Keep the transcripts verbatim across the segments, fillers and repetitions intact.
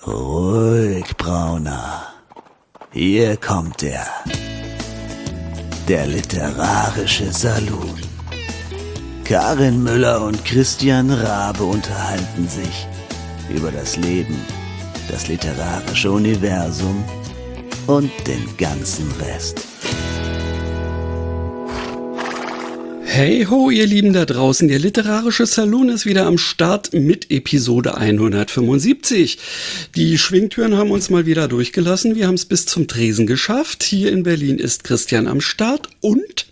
Ruhig, Brauner. Hier kommt er. Der literarische Saloon. Karin Müller und Christian Rabe unterhalten sich über das Leben, das literarische Universum und den ganzen Rest. Hey ho, ihr Lieben da draußen, der literarische Saloon ist wieder am Start mit Episode hundertfünfundsiebzig. Die Schwingtüren haben uns mal wieder durchgelassen, wir haben es bis zum Tresen geschafft. Hier in Berlin ist Christian am Start und...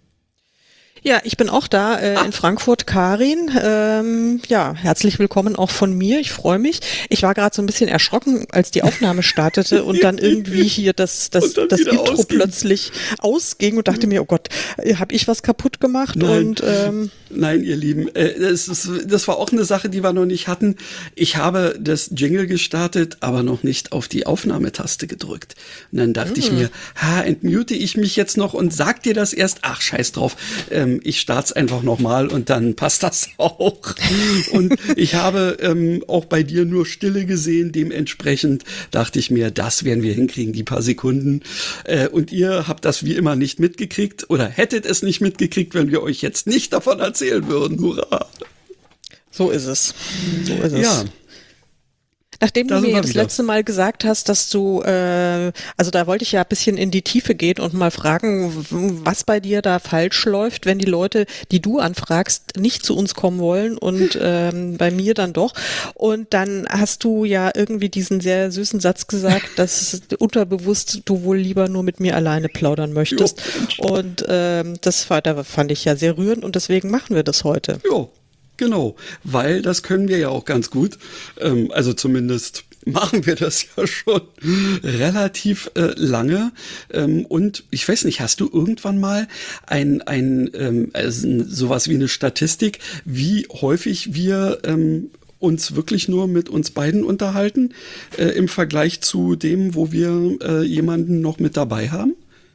Ja, ich bin auch da äh, ah. in Frankfurt, Karin. Ähm, ja, herzlich willkommen auch von mir. Ich freue mich. Ich war gerade so ein bisschen erschrocken, als die Aufnahme startete und dann irgendwie hier das das das Intro ausging. plötzlich ausging und dachte mir, oh Gott, habe ich was kaputt gemacht? Nein, und ähm, nein, ihr Lieben, äh, das, ist, das war auch eine Sache, die wir noch nicht hatten. Ich habe das Jingle gestartet, aber noch nicht auf die Aufnahmetaste gedrückt. Und dann dachte mm. ich mir, ha, entmute ich mich jetzt noch und sag dir das erst? Ach, scheiß drauf. Ähm, Ich start's einfach nochmal und dann passt das auch. Und ich habe ähm, auch bei dir nur Stille gesehen. Dementsprechend dachte ich mir, das werden wir hinkriegen, die paar Sekunden. Äh, und ihr habt das wie immer nicht mitgekriegt oder hättet es nicht mitgekriegt, wenn wir euch jetzt nicht davon erzählen würden. Hurra! So ist es. So ist es. Ja. Nachdem da du mir das wieder. letzte Mal gesagt hast, dass du, äh, also da wollte ich ja ein bisschen in die Tiefe gehen und mal fragen, was bei dir da falsch läuft, wenn die Leute, die du anfragst, nicht zu uns kommen wollen und ähm, bei mir dann doch. Und dann hast du ja irgendwie diesen sehr süßen Satz gesagt, dass unterbewusst du wohl lieber nur mit mir alleine plaudern möchtest. Jo. Und ähm, das war, da fand ich ja sehr rührend und deswegen machen wir das heute. Jo. Genau, weil das können wir ja auch ganz gut, ähm, also zumindest machen wir das ja schon relativ äh, lange ähm, und ich weiß nicht, hast du irgendwann mal ein, ein ähm, also sowas wie eine Statistik, wie häufig wir ähm, uns wirklich nur mit uns beiden unterhalten äh, im Vergleich zu dem, wo wir äh, jemanden noch mit dabei haben?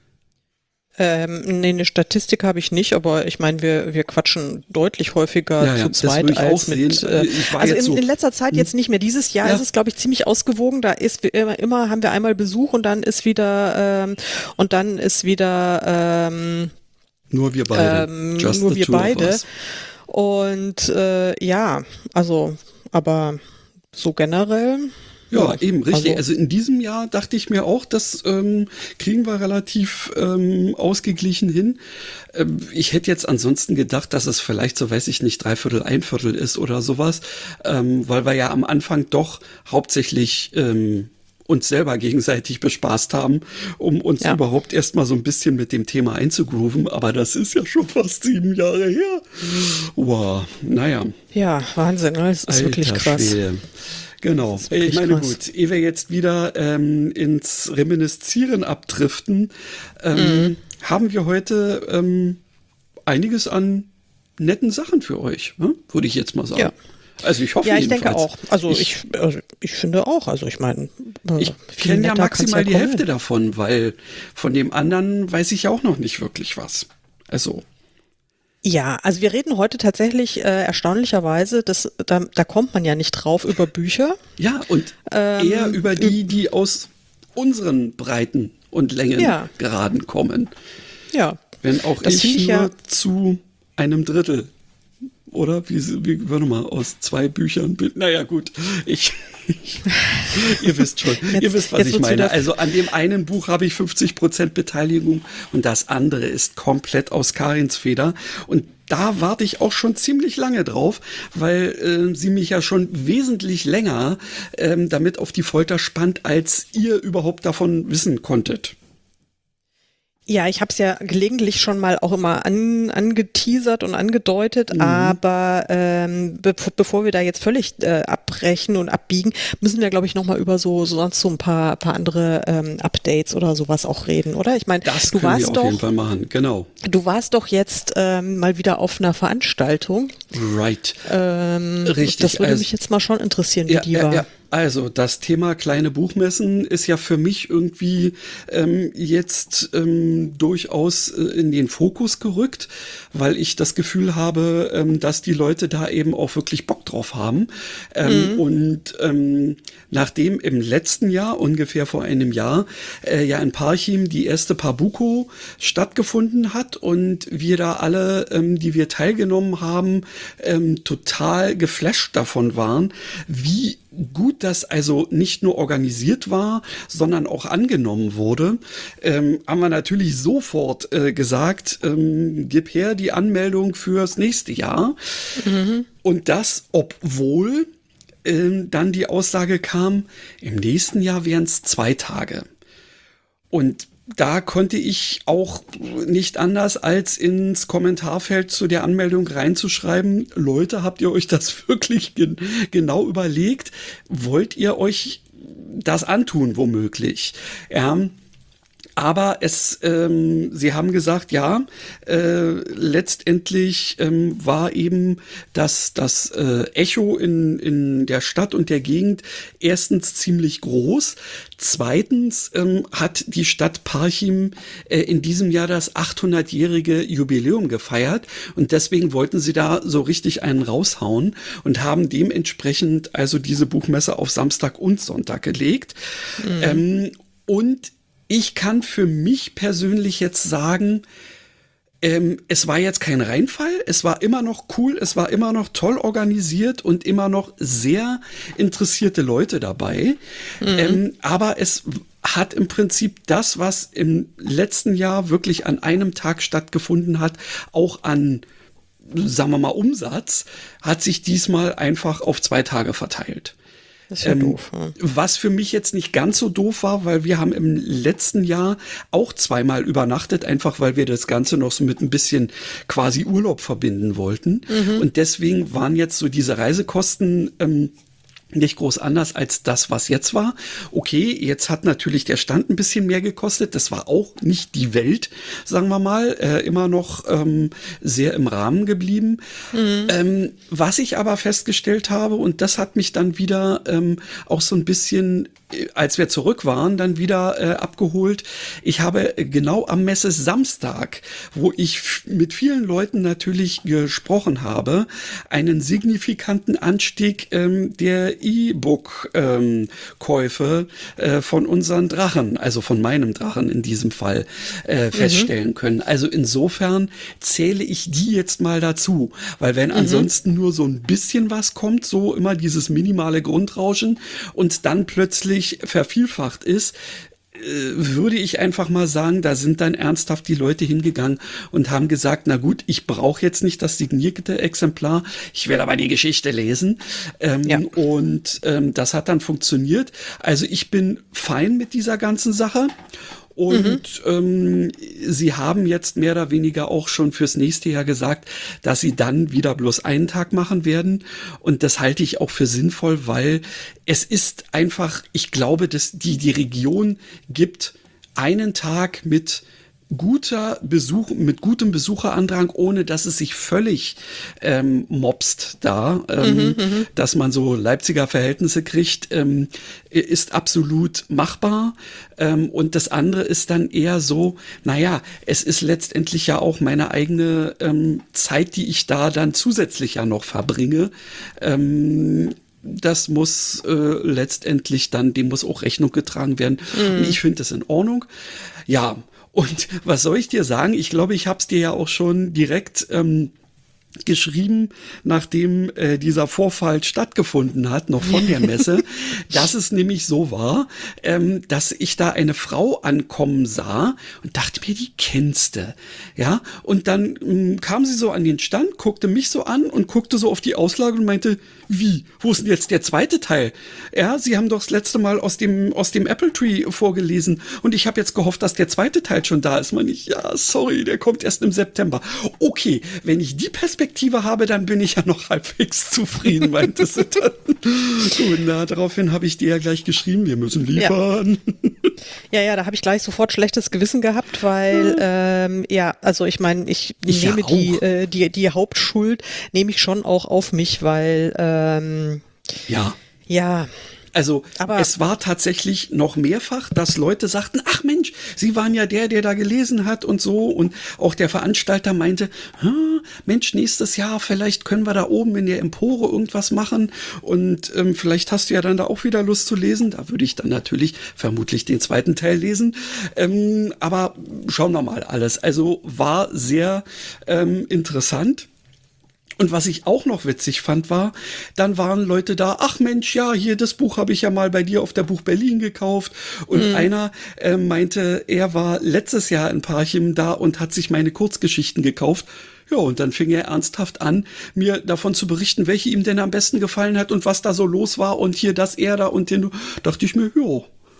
Ähm, nee, eine Statistik habe ich nicht, aber ich meine, wir, wir quatschen deutlich häufiger ja, ja, zu zweit als mit, äh, also in, so. in letzter Zeit jetzt nicht mehr. Dieses Jahr ja. ist es, glaube ich, ziemlich ausgewogen. Da ist immer, immer haben wir einmal Besuch und dann ist wieder, ähm, und dann ist wieder, ähm, nur wir beide. Ähm, Just nur wir beide. Und, äh, ja, also, aber so generell. Ja, ja, eben, richtig. Also, also in diesem Jahr dachte ich mir auch, das ähm, kriegen wir relativ ähm, ausgeglichen hin. Ähm, ich hätte jetzt ansonsten gedacht, dass es vielleicht, so weiß ich nicht, Dreiviertel, ein Viertel ist oder sowas, ähm, weil wir ja am Anfang doch hauptsächlich ähm, uns selber gegenseitig bespaßt haben, um uns ja. überhaupt erstmal so ein bisschen mit dem Thema einzugrooven. Aber das ist ja schon fast sieben Jahre her. Wow, naja. Ja, Wahnsinn, das ist Alter wirklich krass. Schwede. Genau, ich meine, krass. Gut, ehe wir jetzt wieder ähm, ins Reminiszieren abdriften, ähm, mhm. haben wir heute ähm, einiges an netten Sachen für euch, ne? Würde ich jetzt mal sagen. Ja. Also ich hoffe ja, ich jedenfalls. denke auch. Also ich, ich, also ich finde auch. Also ich meine, äh, ich kenne ja maximal ja die kommen. Hälfte davon, weil von dem anderen weiß ich auch noch nicht wirklich was. Also ja, also wir reden heute tatsächlich äh, erstaunlicherweise, das, da, da kommt man ja nicht drauf, über Bücher. Ja, und ähm, eher über die, die aus unseren Breiten und Längen ja. geraden kommen. Ja. Wenn auch das ich, ich nur ja zu einem Drittel, oder? Wie, wie warte mal, aus zwei Büchern bin. Naja, gut, ich... Ich, ihr wisst schon, jetzt, ihr wisst, was ich meine. Also an dem einen Buch habe ich fünfzig Prozent Beteiligung und das andere ist komplett aus Karins Feder. Und da warte ich auch schon ziemlich lange drauf, weil äh, sie mich ja schon wesentlich länger ähm, damit auf die Folter spannt, als ihr überhaupt davon wissen konntet. Ja, ich habe es ja gelegentlich schon mal auch immer an, angeteasert und angedeutet, mhm. aber ähm, be bevor wir da jetzt völlig äh, abbrechen und abbiegen, müssen wir, glaube ich, nochmal über so, so sonst so ein paar, paar andere ähm, Updates oder sowas auch reden, oder? Ich meine, das du können warst wir auf doch, jeden Fall machen, genau. Du warst doch jetzt ähm, mal wieder auf einer Veranstaltung. Right. Ähm, Richtig. Das würde also, mich jetzt mal schon interessieren, wie ja, die ja, war. Ja. Also das Thema kleine Buchmessen ist ja für mich irgendwie ähm, jetzt ähm, durchaus äh, in den Fokus gerückt, weil ich das Gefühl habe, ähm, dass die Leute da eben auch wirklich Bock drauf haben. Ähm, mhm. Und ähm, nachdem im letzten Jahr, ungefähr vor einem Jahr, äh, ja in Parchim die erste Pabuco stattgefunden hat und wir da alle, ähm, die wir teilgenommen haben, ähm, total geflasht davon waren, wie gut das also nicht nur organisiert war, sondern auch angenommen wurde, ähm, haben wir natürlich sofort äh, gesagt, ähm, gib her die Anmeldung fürs nächste Jahr. Mhm. Und das, obwohl ähm, dann die Aussage kam, im nächsten Jahr wären es zwei Tage. Und da konnte ich auch nicht anders, als ins Kommentarfeld zu der Anmeldung reinzuschreiben, Leute, habt ihr euch das wirklich gen- genau überlegt? Wollt ihr euch das antun, womöglich? Ja. Aber es, ähm, sie haben gesagt, ja, äh, letztendlich ähm, war eben das, das äh, Echo in, in der Stadt und der Gegend erstens ziemlich groß. Zweitens ähm, hat die Stadt Parchim äh, in diesem Jahr das achthundertjährige Jubiläum gefeiert und deswegen wollten sie da so richtig einen raushauen und haben dementsprechend also diese Buchmesse auf Samstag und Sonntag gelegt. Mhm. Ähm, und ich kann für mich persönlich jetzt sagen, ähm, es war jetzt kein Reinfall, es war immer noch cool, es war immer noch toll organisiert und immer noch sehr interessierte Leute dabei. Mhm. Ähm, aber es hat im Prinzip das, was im letzten Jahr wirklich an einem Tag stattgefunden hat, auch an, sagen wir mal, Umsatz, hat sich diesmal einfach auf zwei Tage verteilt. Das ist ja ähm, doof. Ja. Was für mich jetzt nicht ganz so doof war, weil wir haben im letzten Jahr auch zweimal übernachtet, einfach weil wir das Ganze noch so mit ein bisschen quasi Urlaub verbinden wollten. Mhm. Und deswegen waren jetzt so diese Reisekosten ähm, nicht groß anders als das, was jetzt war. Okay, jetzt hat natürlich der Stand ein bisschen mehr gekostet. Das war auch nicht die Welt, sagen wir mal. Äh, immer noch ähm, sehr im Rahmen geblieben. Mhm. Ähm, was ich aber festgestellt habe, und das hat mich dann wieder ähm, auch so ein bisschen, als wir zurück waren, dann wieder äh, abgeholt. Ich habe genau am Messe Samstag, wo ich f- mit vielen Leuten natürlich gesprochen habe, einen signifikanten Anstieg ähm, der E-Book-Käufe ähm, äh, von unseren Drachen, also von meinem Drachen in diesem Fall, äh, feststellen mhm. können. Also insofern zähle ich die jetzt mal dazu, weil wenn mhm. ansonsten nur so ein bisschen was kommt, so immer dieses minimale Grundrauschen und dann plötzlich vervielfacht ist, würde ich einfach mal sagen, da sind dann ernsthaft die Leute hingegangen und haben gesagt, na gut, ich brauche jetzt nicht das signierte Exemplar, ich will aber die Geschichte lesen. Ähm, ja. Und ähm, das hat dann funktioniert. Also ich bin fein mit dieser ganzen Sache. Und mhm. ähm, sie haben jetzt mehr oder weniger auch schon fürs nächste Jahr gesagt, dass sie dann wieder bloß einen Tag machen werden. Und das halte ich auch für sinnvoll, weil es ist einfach, ich glaube, dass die, die Region gibt einen Tag mit guter Besuch, mit gutem Besucherandrang, ohne dass es sich völlig ähm, mobst da, ähm, mhm, dass man so Leipziger Verhältnisse kriegt, ähm, ist absolut machbar. Ähm, und das andere ist dann eher so, naja, es ist letztendlich ja auch meine eigene ähm, Zeit, die ich da dann zusätzlich ja noch verbringe. Ähm, Das muss äh, letztendlich dann, dem muss auch Rechnung getragen werden. Mhm. Und ich finde das in Ordnung. Ja, und was soll ich dir sagen? Ich glaube, ich habe es dir ja auch schon direkt ähm, geschrieben, nachdem äh, dieser Vorfall stattgefunden hat, noch von der Messe, dass es nämlich so war, ähm, dass ich da eine Frau ankommen sah und dachte mir, die kennst du. Ja, und dann ähm, kam sie so an den Stand, guckte mich so an und guckte so auf die Auslage und meinte, wie, wo ist denn jetzt der zweite Teil? Ja, sie haben doch das letzte Mal aus dem aus dem Apple Tree vorgelesen und ich habe jetzt gehofft, dass der zweite Teil schon da ist. Meine ich, ja, sorry, der kommt erst im September. Okay, wenn ich die Perspektive habe, dann bin ich ja noch halbwegs zufrieden, meinte sie dann. Und na, daraufhin habe ich dir ja gleich geschrieben, wir müssen liefern. Ja, ja, ja, da habe ich gleich sofort schlechtes Gewissen gehabt, weil, ja, ähm, ja also ich meine, ich, ich nehme ja die, äh, die, die Hauptschuld, nehme ich schon auch auf mich, weil, ähm, ja. Ja. Also Aber es war tatsächlich noch mehrfach, dass Leute sagten, ach Mensch, Sie waren ja der, der da gelesen hat und so. Und auch der Veranstalter meinte, hm, Mensch, nächstes Jahr, vielleicht können wir da oben in der Empore irgendwas machen. Und ähm, vielleicht hast du ja dann da auch wieder Lust zu lesen. Da würde ich dann natürlich vermutlich den zweiten Teil lesen. Ähm, aber schauen wir mal alles. Also war sehr ähm, interessant. Und was ich auch noch witzig fand, war, dann waren Leute da, ach Mensch, ja, hier, das Buch habe ich ja mal bei dir auf der Buch Berlin gekauft. Und mhm. einer äh, meinte, er war letztes Jahr in Parchim da und hat sich meine Kurzgeschichten gekauft. Ja, und dann fing er ernsthaft an, mir davon zu berichten, welche ihm denn am besten gefallen hat und was da so los war und hier das, er da und den, dachte ich mir, ja,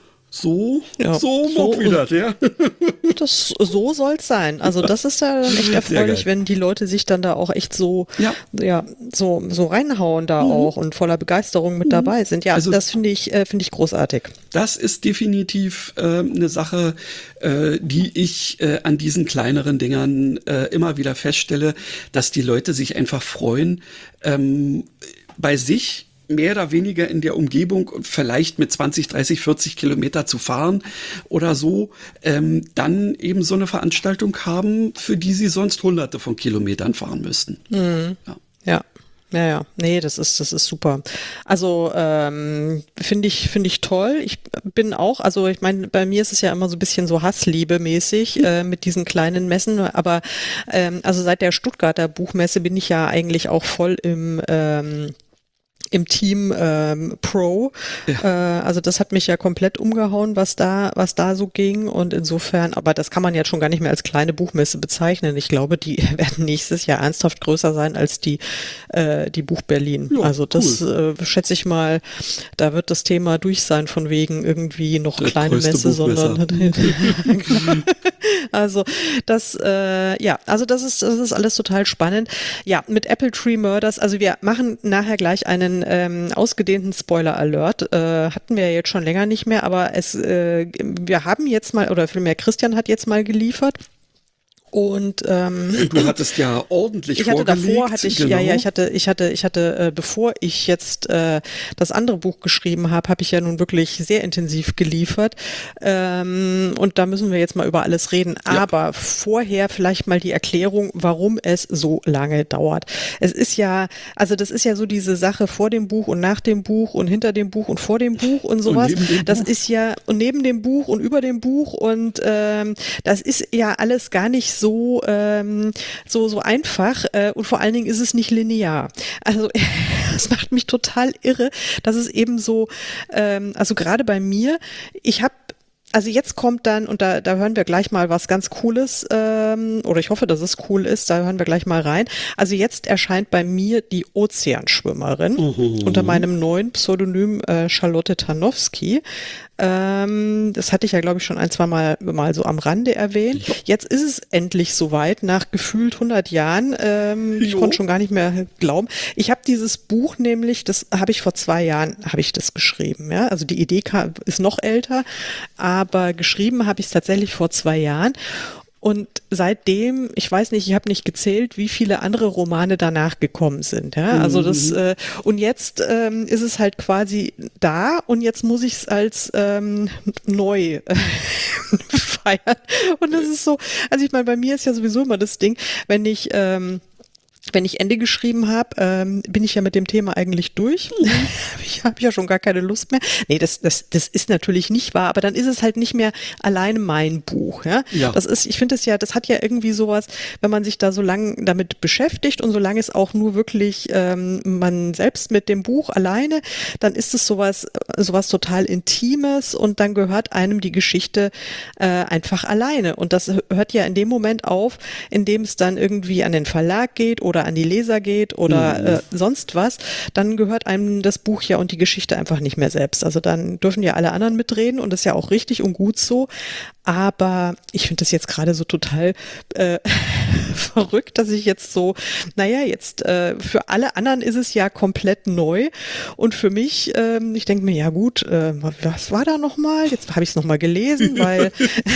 so, ja, so, so wieder, ja. Das, so soll's sein. Also das ist ja dann echt erfreulich, wenn die Leute sich dann da auch echt so, ja, ja so, so reinhauen da mhm. auch und voller Begeisterung mit mhm. dabei sind. Ja, also, das finde ich, äh, finde ich großartig. Das ist definitiv äh, eine Sache, äh, die ich äh, an diesen kleineren Dingern äh, immer wieder feststelle, dass die Leute sich einfach freuen, ähm, bei sich mehr oder weniger in der Umgebung vielleicht mit zwanzig, dreißig, vierzig Kilometer zu fahren oder so, ähm, dann eben so eine Veranstaltung haben, für die sie sonst hunderte von Kilometern fahren müssten. Mhm. Ja. ja. Ja, ja, nee, das ist, das ist super. Also ähm, finde ich, finde ich toll. Ich bin auch, also ich meine, bei mir ist es ja immer so ein bisschen so Hassliebe-mäßig äh, mit diesen kleinen Messen, aber ähm, also seit der Stuttgarter Buchmesse bin ich ja eigentlich auch voll im ähm, im Team ähm, Pro. Ja. Äh, also das hat mich ja komplett umgehauen, was da, was da so ging. Und insofern, aber das kann man jetzt schon gar nicht mehr als kleine Buchmesse bezeichnen. Ich glaube, die werden nächstes Jahr ernsthaft größer sein als die, äh, die Buch Berlin. Ja, also das cool. äh, schätze ich mal, da wird das Thema durch sein von wegen irgendwie noch Der kleine Messe, sondern also das, äh, ja, also das ist, das ist alles total spannend. Ja, mit Apple Tree Murders, also wir machen nachher gleich einen ähm, ausgedehnten Spoiler-Alert. Äh, hatten wir ja jetzt schon länger nicht mehr, aber es, äh, wir haben jetzt mal, oder vielmehr Christian hat jetzt mal geliefert. Und ähm, du hattest ja ordentlich ich hatte vorgelegt. Davor hatte ich genau. ja ja ich hatte ich hatte ich hatte äh, bevor ich jetzt äh, das andere Buch geschrieben habe, habe ich ja nun wirklich sehr intensiv geliefert. Ähm, und da müssen wir jetzt mal über alles reden. Ja. Aber vorher vielleicht mal die Erklärung, warum es so lange dauert. Es ist ja, also das ist ja so diese Sache vor dem Buch und nach dem Buch und hinter dem Buch und vor dem Buch und sowas. Und das Buch. ist ja und neben dem Buch und über dem Buch und ähm, das ist ja alles gar nicht so so ähm, so so einfach äh, und vor allen Dingen ist es nicht linear. Also das macht mich total irre, dass es eben so, ähm, also gerade bei mir, ich habe Also jetzt kommt dann, und da, da hören wir gleich mal was ganz Cooles, ähm, oder ich hoffe, dass es cool ist, da hören wir gleich mal rein. Also jetzt erscheint bei mir die Ozeanschwimmerin mhm. unter meinem neuen Pseudonym äh, Charlotte Tarnowski. Ähm, das hatte ich ja, glaube ich, schon ein, zwei Mal, mal so am Rande erwähnt. Jetzt ist es endlich soweit, nach gefühlt hundert Jahren. Ähm, ich konnte schon gar nicht mehr glauben. Ich habe dieses Buch nämlich, das habe ich vor zwei Jahren, habe ich das geschrieben. Ja? Also die Idee kam, ist noch älter, aber geschrieben habe ich es tatsächlich vor zwei Jahren. Und seitdem, ich weiß nicht, ich habe nicht gezählt, wie viele andere Romane danach gekommen sind. Ja? Also das äh, und jetzt ähm, ist es halt quasi da und jetzt muss ich es als ähm, neu äh, feiern. Und das ist so, also ich meine, bei mir ist ja sowieso immer das Ding, wenn ich ähm, Wenn ich Ende geschrieben habe, ähm, bin ich ja mit dem Thema eigentlich durch. Mhm. Ich habe ja schon gar keine Lust mehr. Nee, das, das, das ist natürlich nicht wahr, aber dann ist es halt nicht mehr alleine mein Buch. Ja? Ja. Das ist, ich finde es ja, das hat ja irgendwie sowas, wenn man sich da so lange damit beschäftigt und solange es auch nur wirklich ähm, man selbst mit dem Buch alleine, dann ist es sowas, sowas total Intimes und dann gehört einem die Geschichte äh, einfach alleine. Und das hört ja in dem Moment auf, in dem es dann irgendwie an den Verlag geht oder oder an die Leser geht oder mhm. äh, sonst was, dann gehört einem das Buch ja und die Geschichte einfach nicht mehr selbst. Also dann dürfen ja alle anderen mitreden und das ist ja auch richtig und gut so. Aber ich finde das jetzt gerade so total äh, verrückt, dass ich jetzt so, naja, jetzt äh, für alle anderen ist es ja komplett neu und für mich, ähm, ich denke mir, ja gut, äh, was war da nochmal? Jetzt habe ich es nochmal gelesen, weil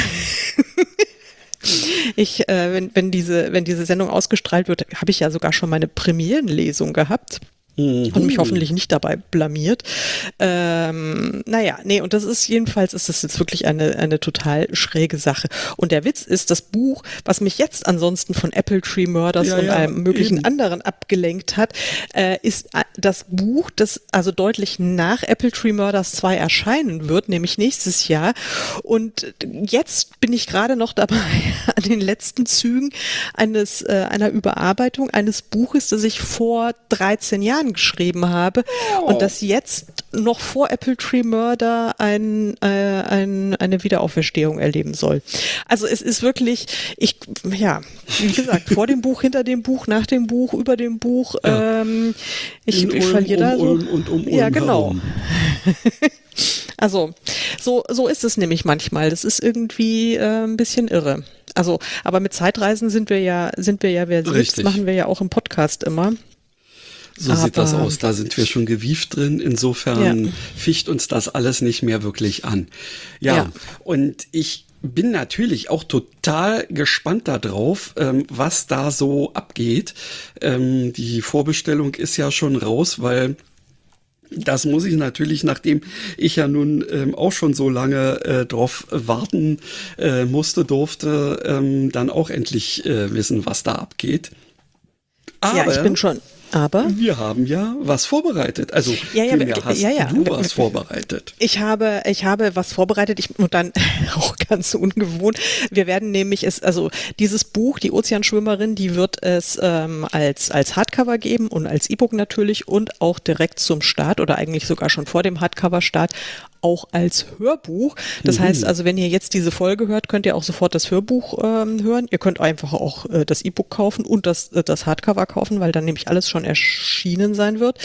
Ich, äh, wenn, wenn diese, wenn diese Sendung ausgestrahlt wird, habe ich ja sogar schon meine Premierenlesung gehabt. Mhm. Und mich hoffentlich nicht dabei blamiert. Ähm, naja, nee, und das ist jedenfalls, ist das jetzt wirklich eine, eine total schräge Sache. Und der Witz ist, das Buch, was mich jetzt ansonsten von Apple Tree Murders ja, und ja, einem möglichen eben. anderen abgelenkt hat, äh, ist das Buch, das also deutlich nach Apple Tree Murders zwei erscheinen wird, nämlich nächstes Jahr. Und jetzt bin ich gerade noch dabei an den letzten Zügen eines, äh, einer Überarbeitung eines Buches, das ich vor dreizehn Jahren geschrieben habe oh. und das jetzt noch vor Apple Tree Murder ein, äh, ein, eine Wiederauferstehung erleben soll. Also es ist wirklich, ich, ja, wie gesagt, vor dem Buch, hinter dem Buch, nach dem Buch, über dem Buch, ja. ähm, ich, ich verliere da so. Ulm und um Ulm ja, genau. herum. Also, so, so ist es nämlich manchmal. Das ist irgendwie äh, ein bisschen irre. Also, aber mit Zeitreisen sind wir ja, sind wir ja versiert. Das machen wir ja auch im Podcast immer. So aber, sieht das aus, da sind wir schon gewieft drin, insofern ja. ficht uns das alles nicht mehr wirklich an. Ja, ja. Und ich bin natürlich auch total gespannt darauf, ähm, was da so abgeht. Ähm, die Vorbestellung ist ja schon raus, weil das muss ich natürlich, nachdem ich ja nun ähm, auch schon so lange äh, drauf warten äh, musste, durfte, ähm, dann auch endlich äh, wissen, was da abgeht. Aber ja, ich bin schon... Aber wir haben ja was vorbereitet. Also ja, ja, vielmehr hast ja, ja. du was vorbereitet. Ich habe, ich habe was vorbereitet. Ich, und dann auch ganz ungewohnt. Wir werden nämlich es, also dieses Buch, die Ozeanschwimmerin, die wird es ähm, als als Hardcover geben und als E-Book natürlich und auch direkt zum Start oder eigentlich sogar schon vor dem Hardcover-Start auch als Hörbuch. Das mhm. heißt also, wenn ihr jetzt diese Folge hört, könnt ihr auch sofort das Hörbuch ähm, hören. Ihr könnt einfach auch äh, das E-Book kaufen und das, äh, das Hardcover kaufen, weil dann nämlich alles schon erschienen sein wird.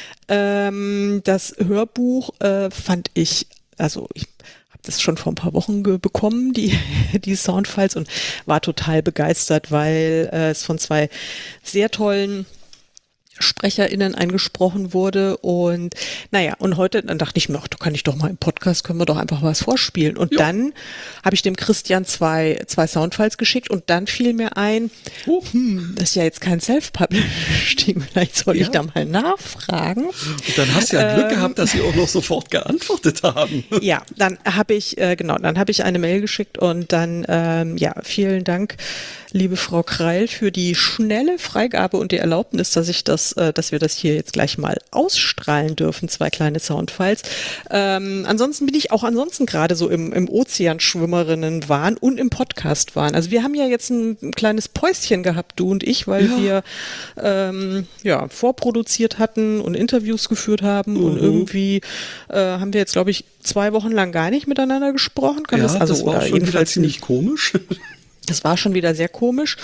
Ähm, das Hörbuch äh, fand ich, also ich habe das schon vor ein paar Wochen ge- bekommen, die, die Soundfiles, und war total begeistert, weil äh, es von zwei sehr tollen SprecherInnen eingesprochen wurde und naja, und heute, dann dachte ich mir, ach, da kann ich doch mal im Podcast, können wir doch einfach was vorspielen. Und jo. dann habe ich dem Christian zwei, zwei Soundfiles geschickt und dann fiel mir ein, uh. hm, das ist ja jetzt kein Self-Publishing, vielleicht soll ja. ich da mal nachfragen. Und dann hast du ja Glück ähm, gehabt, dass sie auch noch sofort geantwortet haben. Ja, dann habe ich, äh, genau, dann habe ich eine Mail geschickt und dann, ähm, ja, vielen Dank, liebe Frau Kreil, für die schnelle Freigabe und die Erlaubnis, dass ich das, äh, dass wir das hier jetzt gleich mal ausstrahlen dürfen, zwei kleine Soundfiles. Ähm, ansonsten bin ich auch ansonsten gerade so im, im Ozeanschwimmerinnen-Wahn und im Podcast-Wahn. Also wir haben ja jetzt ein, ein kleines Päuschen gehabt, du und ich, weil ja. wir ähm, ja vorproduziert hatten und Interviews geführt haben mhm. und irgendwie äh, haben wir jetzt, glaube ich, zwei Wochen lang gar nicht miteinander gesprochen. Kann ja, das, also, das war oder schon jedenfalls ziemlich komisch. Das war schon wieder sehr komisch.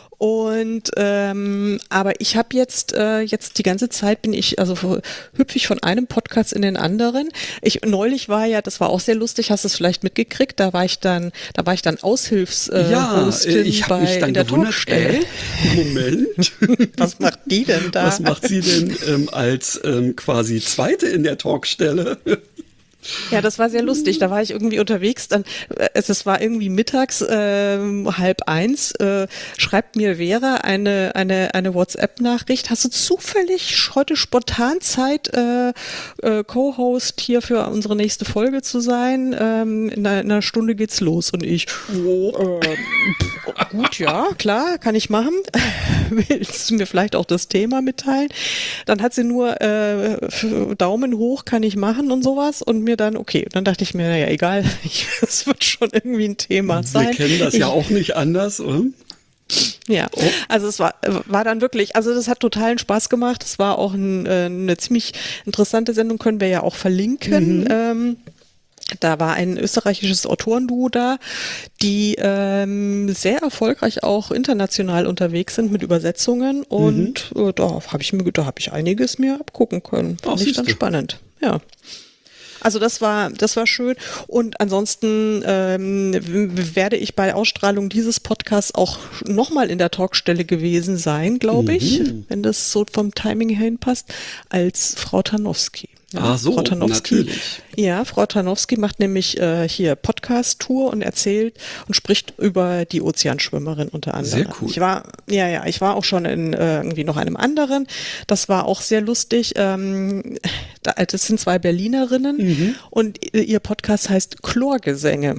Und ähm, aber ich habe jetzt äh, jetzt die ganze Zeit bin ich also hüpfe ich von einem Podcast in den anderen. Ich neulich war ja, das war auch sehr lustig, hast du es vielleicht mitgekriegt? Da war ich dann, da war ich dann Aushilfs äh, ja, Hostin ich habe mich dann in der gewundert. Äh, Moment, was macht die denn da? Was macht sie denn ähm, als ähm, quasi Zweite in der Talkstelle? Ja, das war sehr lustig. Da war ich irgendwie unterwegs, dann es, es war irgendwie mittags äh, halb eins, äh, schreibt mir Vera eine eine eine WhatsApp-Nachricht. Hast du zufällig heute spontan Zeit, äh, äh, Co-Host hier für unsere nächste Folge zu sein? Ähm, in, einer, in einer Stunde geht's los. Und ich, oh, äh, gut, ja, klar, kann ich machen. Willst du mir vielleicht auch das Thema mitteilen? Dann hat sie nur äh, Daumen hoch, kann ich machen und sowas, und mir dann, okay, dann dachte ich mir, naja, egal, es wird schon irgendwie ein Thema sein. Wir kennen das ich, ja auch nicht anders, oder? Ja, oh. also es war, war dann wirklich, also das hat totalen Spaß gemacht. Es war auch ein, eine ziemlich interessante Sendung, können wir ja auch verlinken. Mhm. Ähm, Da war ein österreichisches Autorenduo da, die ähm, sehr erfolgreich auch international unterwegs sind mit Übersetzungen, und mhm. äh, da habe ich mir, da habe ich einiges mir abgucken können. Fand ich dann spannend. Ja. Also das war, das war schön. Und ansonsten ähm, werde ich bei Ausstrahlung dieses Podcasts auch nochmal in der Talkstelle gewesen sein, glaube ich, mhm. wenn das so vom Timing her hinpasst, als Frau Tarnowski. Ja, Ach so, Frau Tarnowski, natürlich. Ja, Frau Tarnowski macht nämlich äh, hier Podcast-Tour und erzählt und spricht über die Ozeanschwimmerin unter anderem. Sehr cool. Ich war, ja, ja, ich war auch schon in äh, irgendwie noch einem anderen. Das war auch sehr lustig. Ähm, da, das sind zwei Berlinerinnen Mhm. und ihr Podcast heißt Chlorgesänge.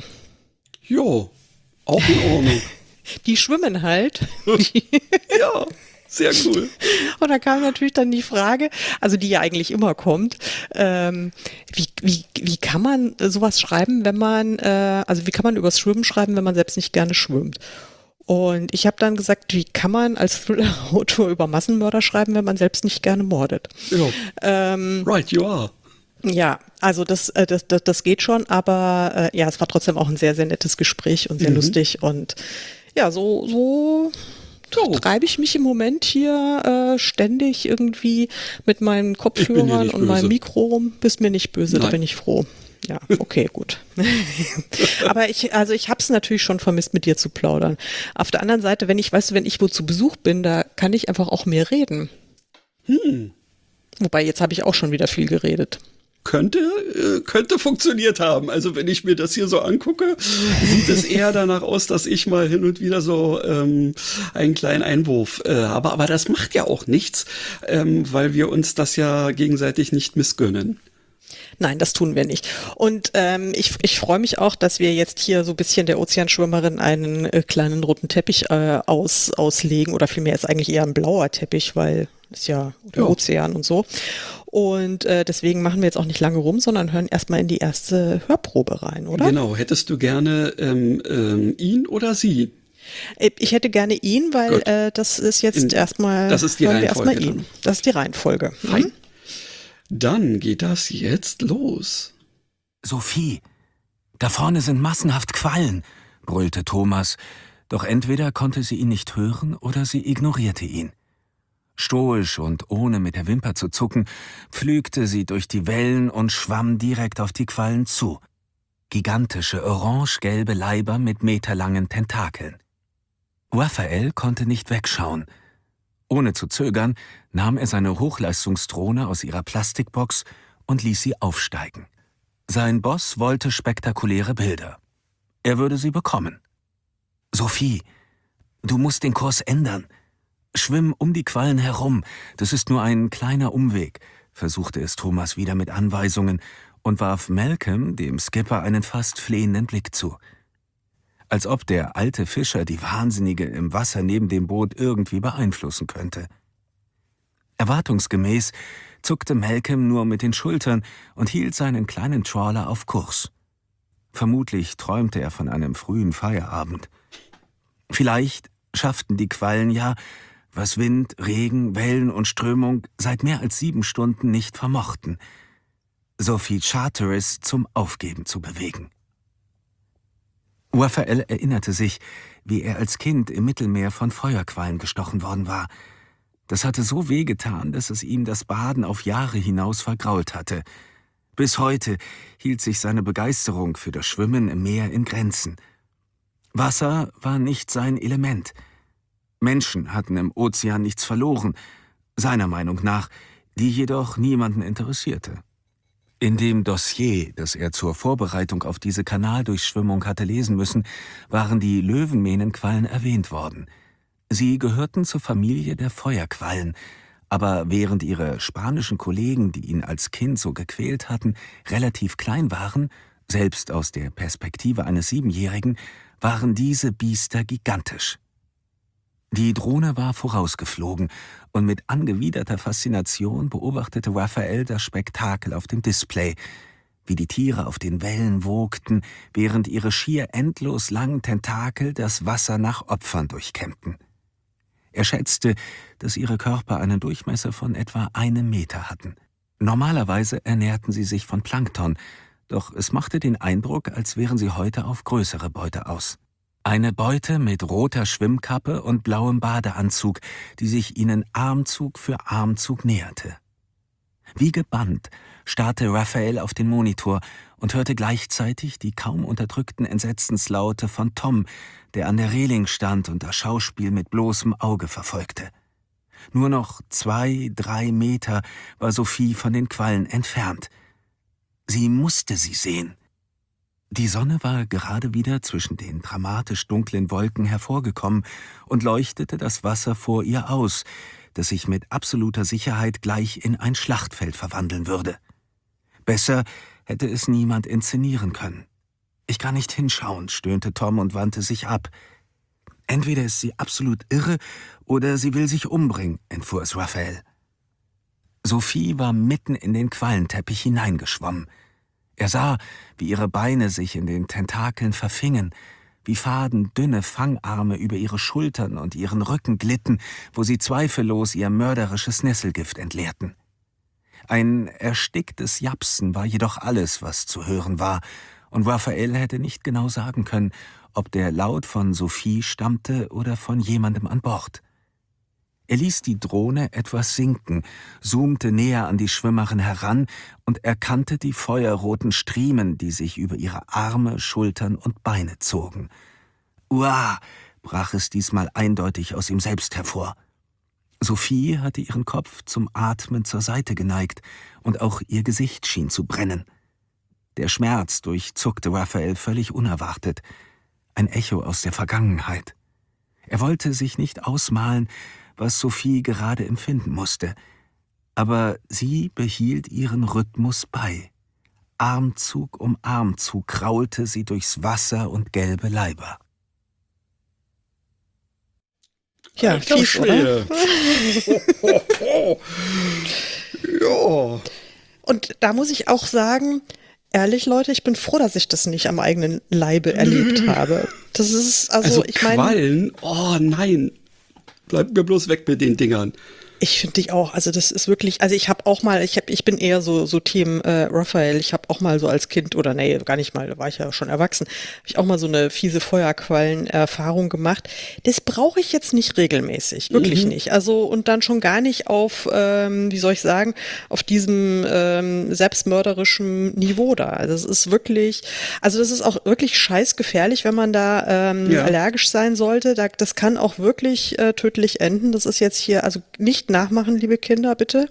Jo, auch in Ordnung. Die schwimmen halt. Ja, sehr cool. Und da kam natürlich dann die Frage, also die ja eigentlich immer kommt, ähm, wie, wie, wie kann man sowas schreiben, wenn man, äh, also wie kann man übers Schwimmen schreiben, wenn man selbst nicht gerne schwimmt? Und ich habe dann gesagt, wie kann man als Thriller-Autor über Massenmörder schreiben, wenn man selbst nicht gerne mordet? Ja. Ähm, Right, you are. ja, also das, äh, das, das, das geht schon, aber äh, ja, es war trotzdem auch ein sehr, sehr nettes Gespräch und sehr Mhm. lustig und ja, so, so So. treibe ich mich im Moment hier äh, ständig irgendwie mit meinen Ich bin dir Kopfhörern nicht und böse. meinem Mikro rum. Bist mir nicht böse, da Nein. bin ich froh. Ja, okay, gut. Aber ich, also ich habe es natürlich schon vermisst, mit dir zu plaudern. Auf der anderen Seite, wenn ich, weißt du, wenn ich wo zu Besuch bin, da kann ich einfach auch mehr reden. Hm. Wobei, jetzt habe ich auch schon wieder viel geredet. Könnte, äh, könnte funktioniert haben. Also wenn ich mir das hier so angucke, sieht es eher danach aus, dass ich mal hin und wieder so ähm, einen kleinen Einwurf äh, habe. Aber das macht ja auch nichts, ähm, weil wir uns das ja gegenseitig nicht missgönnen. Nein, das tun wir nicht. Und ähm, ich, ich freue mich auch, dass wir jetzt hier so ein bisschen der Ozeanschwimmerin einen äh, kleinen roten Teppich äh, aus, auslegen. Oder vielmehr ist eigentlich eher ein blauer Teppich, weil es ja der Ja. Ozean und so. Und äh, deswegen machen wir jetzt auch nicht lange rum, sondern hören erstmal in die erste Hörprobe rein, oder? Genau, hättest du gerne ähm, ähm, ihn oder sie? Äh, Ich hätte gerne ihn, weil Gut. äh, das ist jetzt In- erstmal, das ist die hören wir erstmal Reihenfolge ihn. dann. Das ist die Reihenfolge. Fein. Dann geht das jetzt los. Sophie, da vorne sind massenhaft Quallen, brüllte Thomas, doch entweder konnte sie ihn nicht hören oder sie ignorierte ihn. Stoisch und ohne mit der Wimper zu zucken, pflügte sie durch die Wellen und schwamm direkt auf die Quallen zu. Gigantische orange-gelbe Leiber mit meterlangen Tentakeln. Raphael konnte nicht wegschauen. Ohne zu zögern nahm er seine Hochleistungsdrohne aus ihrer Plastikbox und ließ sie aufsteigen. Sein Boss wollte spektakuläre Bilder. Er würde sie bekommen. Sophie, du musst den Kurs ändern. Schwimm um die Quallen herum, das ist nur ein kleiner Umweg, versuchte es Thomas wieder mit Anweisungen und warf Malcolm, dem Skipper, einen fast flehenden Blick zu. Als ob der alte Fischer die Wahnsinnige im Wasser neben dem Boot irgendwie beeinflussen könnte. Erwartungsgemäß zuckte Malcolm nur mit den Schultern und hielt seinen kleinen Trawler auf Kurs. Vermutlich träumte er von einem frühen Feierabend. Vielleicht schafften die Quallen ja, was Wind, Regen, Wellen und Strömung seit mehr als sieben Stunden nicht vermochten, Sophie Charteris zum Aufgeben zu bewegen. Raphael erinnerte sich, wie er als Kind im Mittelmeer von Feuerquallen gestochen worden war. Das hatte so wehgetan, dass es ihm das Baden auf Jahre hinaus vergrault hatte. Bis heute hielt sich seine Begeisterung für das Schwimmen im Meer in Grenzen. Wasser war nicht sein Element. Menschen hatten im Ozean nichts verloren, seiner Meinung nach, die jedoch niemanden interessierte. In dem Dossier, das er zur Vorbereitung auf diese Kanaldurchschwimmung hatte lesen müssen, waren die Löwenmähnenquallen erwähnt worden. Sie gehörten zur Familie der Feuerquallen, aber während ihre spanischen Kollegen, die ihn als Kind so gequält hatten, relativ klein waren, selbst aus der Perspektive eines Siebenjährigen, waren diese Biester gigantisch. Die Drohne war vorausgeflogen und mit angewiderter Faszination beobachtete Raphael das Spektakel auf dem Display, wie die Tiere auf den Wellen wogten, während ihre schier endlos langen Tentakel das Wasser nach Opfern durchkämmten. Er schätzte, dass ihre Körper einen Durchmesser von etwa einem Meter hatten. Normalerweise ernährten sie sich von Plankton, doch es machte den Eindruck, als wären sie heute auf größere Beute aus. Eine Beute mit roter Schwimmkappe und blauem Badeanzug, die sich ihnen Armzug für Armzug näherte. Wie gebannt starrte Raphael auf den Monitor und hörte gleichzeitig die kaum unterdrückten Entsetzenslaute von Tom, der an der Reling stand und das Schauspiel mit bloßem Auge verfolgte. Nur noch zwei, drei Meter war Sophie von den Quallen entfernt. Sie musste sie sehen. Die Sonne war gerade wieder zwischen den dramatisch dunklen Wolken hervorgekommen und leuchtete das Wasser vor ihr aus, das sich mit absoluter Sicherheit gleich in ein Schlachtfeld verwandeln würde. Besser hätte es niemand inszenieren können. »Ich kann nicht hinschauen«, stöhnte Tom und wandte sich ab. »Entweder ist sie absolut irre, oder sie will sich umbringen«, entfuhr es Raphael. Sophie war mitten in den Quallenteppich hineingeschwommen. Er sah, wie ihre Beine sich in den Tentakeln verfingen, wie fadendünne Fangarme über ihre Schultern und ihren Rücken glitten, wo sie zweifellos ihr mörderisches Nesselgift entleerten. Ein ersticktes Japsen war jedoch alles, was zu hören war, und Raphael hätte nicht genau sagen können, ob der Laut von Sophie stammte oder von jemandem an Bord. Er ließ die Drohne etwas sinken, zoomte näher an die Schwimmerin heran und erkannte die feuerroten Striemen, die sich über ihre Arme, Schultern und Beine zogen. »Uah«, brach es diesmal eindeutig aus ihm selbst hervor. Sophie hatte ihren Kopf zum Atmen zur Seite geneigt, und auch ihr Gesicht schien zu brennen. Der Schmerz durchzuckte Raphael völlig unerwartet, ein Echo aus der Vergangenheit. Er wollte sich nicht ausmalen, was Sophie gerade empfinden musste, aber sie behielt ihren Rhythmus bei. Armzug um Armzug kraulte sie durchs Wasser und gelbe Leiber. Ja, Alter fies, oder? Ja. Und da muss ich auch sagen, ehrlich, Leute, ich bin froh, dass ich das nicht am eigenen Leibe erlebt habe. Das ist, also, Also ich meine. Quallen, oh nein, bleibt mir bloß weg mit den Dingern. Ich finde dich auch, also das ist wirklich, also ich habe auch mal, ich hab, ich bin eher so so Team äh, Raphael, ich habe auch mal so als Kind, oder nee, gar nicht mal, da war ich ja schon erwachsen, habe ich auch mal so eine fiese Feuerquallen-Erfahrung gemacht. Das brauche ich jetzt nicht regelmäßig, wirklich mhm. nicht. Also und dann schon gar nicht auf, ähm, wie soll ich sagen, auf diesem ähm, selbstmörderischen Niveau da. Also das ist wirklich, also das ist auch wirklich scheißgefährlich, wenn man da ähm, ja. allergisch sein sollte. Da, das kann auch wirklich äh, tödlich enden. Das ist jetzt hier, also nicht nachmachen, liebe Kinder, bitte.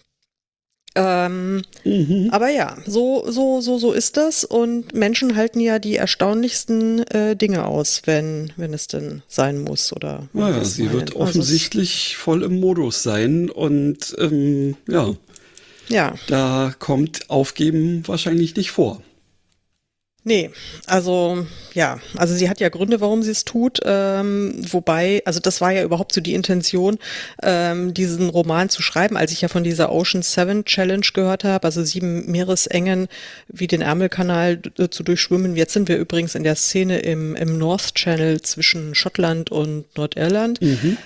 Ähm, mhm. Aber ja, so, so, so, so ist das. Und Menschen halten ja die erstaunlichsten äh, Dinge aus, wenn, wenn es denn sein muss. Oder naja, sie meinen. wird offensichtlich also voll im Modus sein. Und ähm, ja, ja, da kommt Aufgeben wahrscheinlich nicht vor. Nee, also ja, also sie hat ja Gründe, warum sie es tut, ähm, wobei, also das war ja überhaupt so die Intention, ähm, diesen Roman zu schreiben, als ich ja von dieser Ocean Seven Challenge gehört habe, also sieben Meeresengen wie den Ärmelkanal äh, zu durchschwimmen. Jetzt sind wir übrigens in der Szene im, im North Channel zwischen Schottland und Nordirland. Mhm.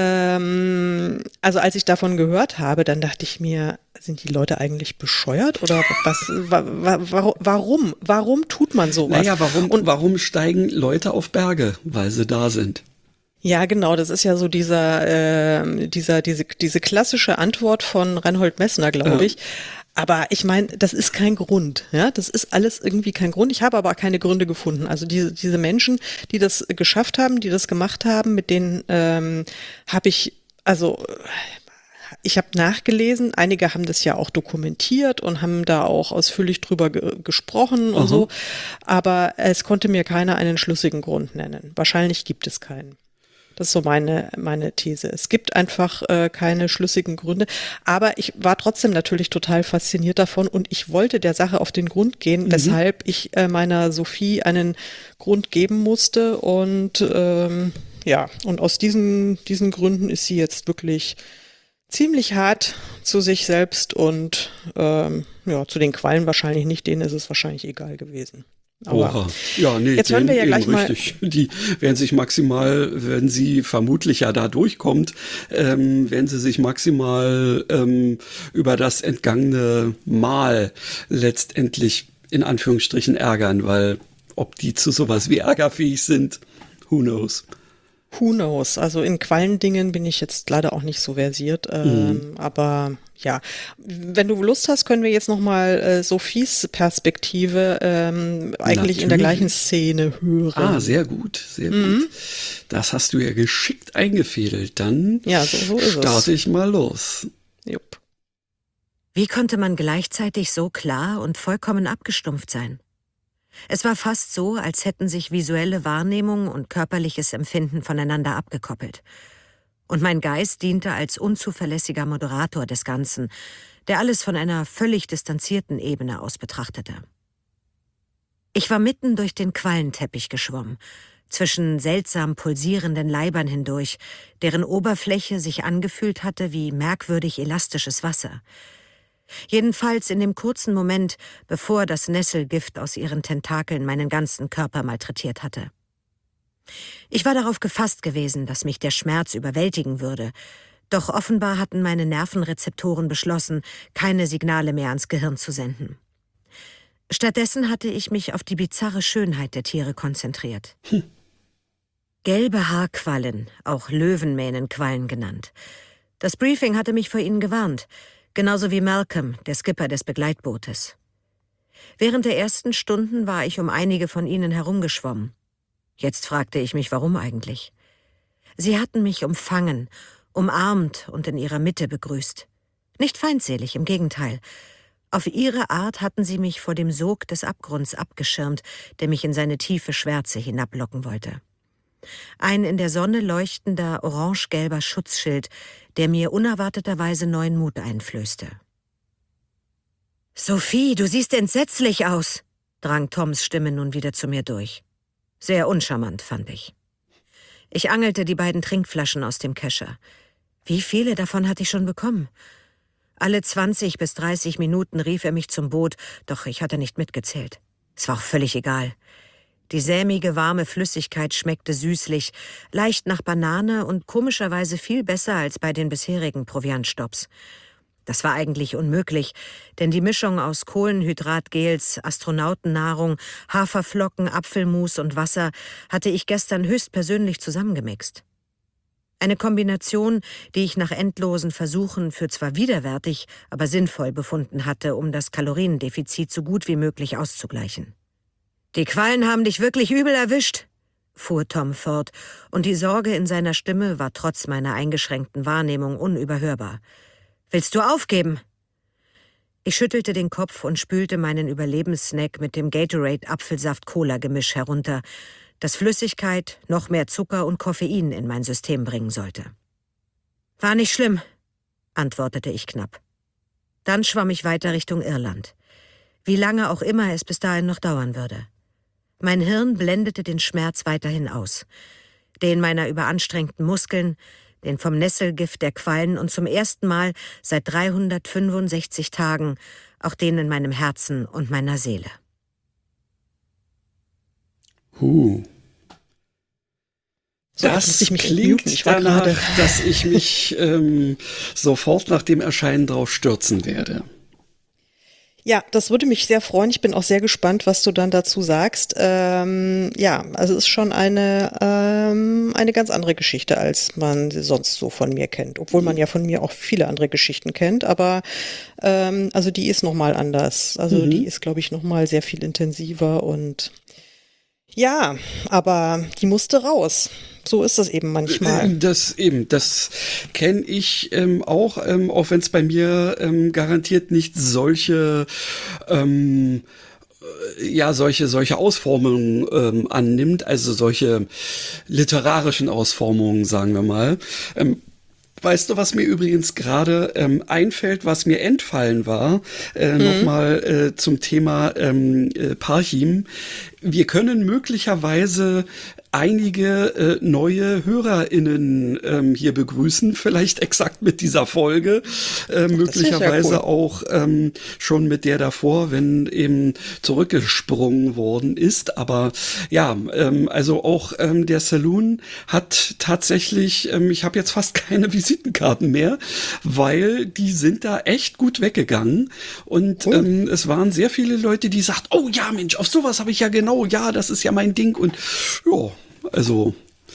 Ähm, also als ich davon gehört habe, dann dachte ich mir, sind die Leute eigentlich bescheuert oder was? Wa, wa, warum? Warum tut man sowas? Naja, warum, und warum steigen Leute auf Berge? Weil sie da sind. Ja, genau. Das ist ja so dieser, äh, dieser, diese, diese klassische Antwort von Reinhold Messner, glaube ich. Ja. Aber ich meine, das ist kein Grund. Ja, das ist alles irgendwie kein Grund. Ich habe aber keine Gründe gefunden. Also diese, diese Menschen, die das geschafft haben, die das gemacht haben, mit denen ähm, habe ich, also ich habe nachgelesen, einige haben das ja auch dokumentiert und haben da auch ausführlich drüber ge- gesprochen und Aha. so, aber es konnte mir keiner einen schlüssigen Grund nennen. Wahrscheinlich gibt es keinen. Das ist so meine, meine These. Es gibt einfach äh, keine schlüssigen Gründe, aber ich war trotzdem natürlich total fasziniert davon und ich wollte der Sache auf den Grund gehen, mhm. weshalb ich äh, meiner Sophie einen Grund geben musste und ähm, ja, und aus diesen, diesen Gründen ist sie jetzt wirklich ziemlich hart zu sich selbst und ähm, ja, zu den Quallen wahrscheinlich nicht, denen ist es wahrscheinlich egal gewesen. Aber Oha. Ja, nee, jetzt hören wir ja gleich mal. Richtig. Die werden sich maximal, wenn sie vermutlich ja da durchkommt, ähm, werden sie sich maximal ähm, über das entgangene Mal letztendlich in Anführungsstrichen ärgern, weil ob die zu sowas wie ärgerfähig sind, who knows. Who knows? Also in Quallendingen bin ich jetzt leider auch nicht so versiert, ähm, mhm. aber ja, wenn du Lust hast, können wir jetzt nochmal äh, Sophies Perspektive ähm, eigentlich Natürlich. in der gleichen Szene hören. Ah, sehr gut, sehr mhm. gut. Das hast du ja geschickt eingefädelt. Dann ja, so, so ist starte es. ich mal los. Jupp. Wie konnte man gleichzeitig so klar und vollkommen abgestumpft sein? Es war fast so, als hätten sich visuelle Wahrnehmung und körperliches Empfinden voneinander abgekoppelt. Und mein Geist diente als unzuverlässiger Moderator des Ganzen, der alles von einer völlig distanzierten Ebene aus betrachtete. Ich war mitten durch den Quallenteppich geschwommen, zwischen seltsam pulsierenden Leibern hindurch, deren Oberfläche sich angefühlt hatte wie merkwürdig elastisches Wasser. Jedenfalls in dem kurzen Moment, bevor das Nesselgift aus ihren Tentakeln meinen ganzen Körper malträtiert hatte. Ich war darauf gefasst gewesen, dass mich der Schmerz überwältigen würde, doch offenbar hatten meine Nervenrezeptoren beschlossen, keine Signale mehr ans Gehirn zu senden. Stattdessen hatte ich mich auf die bizarre Schönheit der Tiere konzentriert. Hm. Gelbe Haarquallen, auch Löwenmähnenquallen genannt. Das Briefing hatte mich vor ihnen gewarnt, genauso wie Malcolm, der Skipper des Begleitbootes. Während der ersten Stunden war ich um einige von ihnen herumgeschwommen. Jetzt fragte ich mich, warum eigentlich? Sie hatten mich umfangen, umarmt und in ihrer Mitte begrüßt. Nicht feindselig, im Gegenteil. Auf ihre Art hatten sie mich vor dem Sog des Abgrunds abgeschirmt, der mich in seine tiefe Schwärze hinablocken wollte. Ein in der Sonne leuchtender, orange-gelber Schutzschild, der mir unerwarteterweise neuen Mut einflößte. »Sophie, du siehst entsetzlich aus«, drang Toms Stimme nun wieder zu mir durch. Sehr uncharmant, fand ich. Ich angelte die beiden Trinkflaschen aus dem Kescher. Wie viele davon hatte ich schon bekommen? Alle zwanzig bis dreißig Minuten rief er mich zum Boot, doch ich hatte nicht mitgezählt. Es war auch völlig egal. Die sämige, warme Flüssigkeit schmeckte süßlich, leicht nach Banane und komischerweise viel besser als bei den bisherigen Proviantstopps. Das war eigentlich unmöglich, denn die Mischung aus Kohlenhydratgels, Astronautennahrung, Haferflocken, Apfelmus und Wasser hatte ich gestern höchstpersönlich zusammengemixt. Eine Kombination, die ich nach endlosen Versuchen für zwar widerwärtig, aber sinnvoll befunden hatte, um das Kaloriendefizit so gut wie möglich auszugleichen. »Die Quallen haben dich wirklich übel erwischt«, fuhr Tom fort, und die Sorge in seiner Stimme war trotz meiner eingeschränkten Wahrnehmung unüberhörbar. »Willst du aufgeben?« Ich schüttelte den Kopf und spülte meinen Überlebenssnack mit dem Gatorade-Apfelsaft-Cola-Gemisch herunter, das Flüssigkeit, noch mehr Zucker und Koffein in mein System bringen sollte. »War nicht schlimm«, antwortete ich knapp. Dann schwamm ich weiter Richtung Irland. Wie lange auch immer es bis dahin noch dauern würde. Mein Hirn blendete den Schmerz weiterhin aus. Den meiner überanstrengten Muskeln, den vom Nesselgift der Quallen und zum ersten Mal seit dreihundertfünfundsechzig Tagen auch den in meinem Herzen und meiner Seele. Huh. So, das ich mich klingt ich war danach, grade. dass ich mich ähm, sofort nach dem Erscheinen drauf stürzen werde. Ja, das würde mich sehr freuen. Ich bin auch sehr gespannt, was du dann dazu sagst. Ähm, ja, also es ist schon eine ähm, eine ganz andere Geschichte, als man sie sonst so von mir kennt. Obwohl man ja von mir auch viele andere Geschichten kennt. Aber ähm, also die ist nochmal anders. Also mhm. die ist, glaube ich, nochmal sehr viel intensiver. Und ja, aber die musste raus. So ist das eben manchmal. Das eben, das kenne ich ähm, auch, ähm, auch wenn es bei mir ähm, garantiert nicht solche ähm, ja solche solche Ausformungen ähm, annimmt, also solche literarischen Ausformungen, sagen wir mal. Ähm, Weißt du, was mir übrigens gerade ähm, einfällt, was mir entfallen war, äh, mhm. nochmal äh, zum Thema ähm, äh, Parchim. Wir können möglicherweise einige äh, neue HörerInnen ähm, hier begrüßen, vielleicht exakt mit dieser Folge, äh, möglicherweise ja cool. auch ähm, schon mit der davor, wenn eben zurückgesprungen worden ist. Aber ja, ähm, also auch ähm, der Saloon hat tatsächlich, ähm, ich habe jetzt fast keine Visitenkarten mehr, weil die sind da echt gut weggegangen. Und cool. ähm, es waren sehr viele Leute, die sagten, oh ja Mensch, auf sowas habe ich ja genau, ja, das ist ja mein Ding. Und ja, also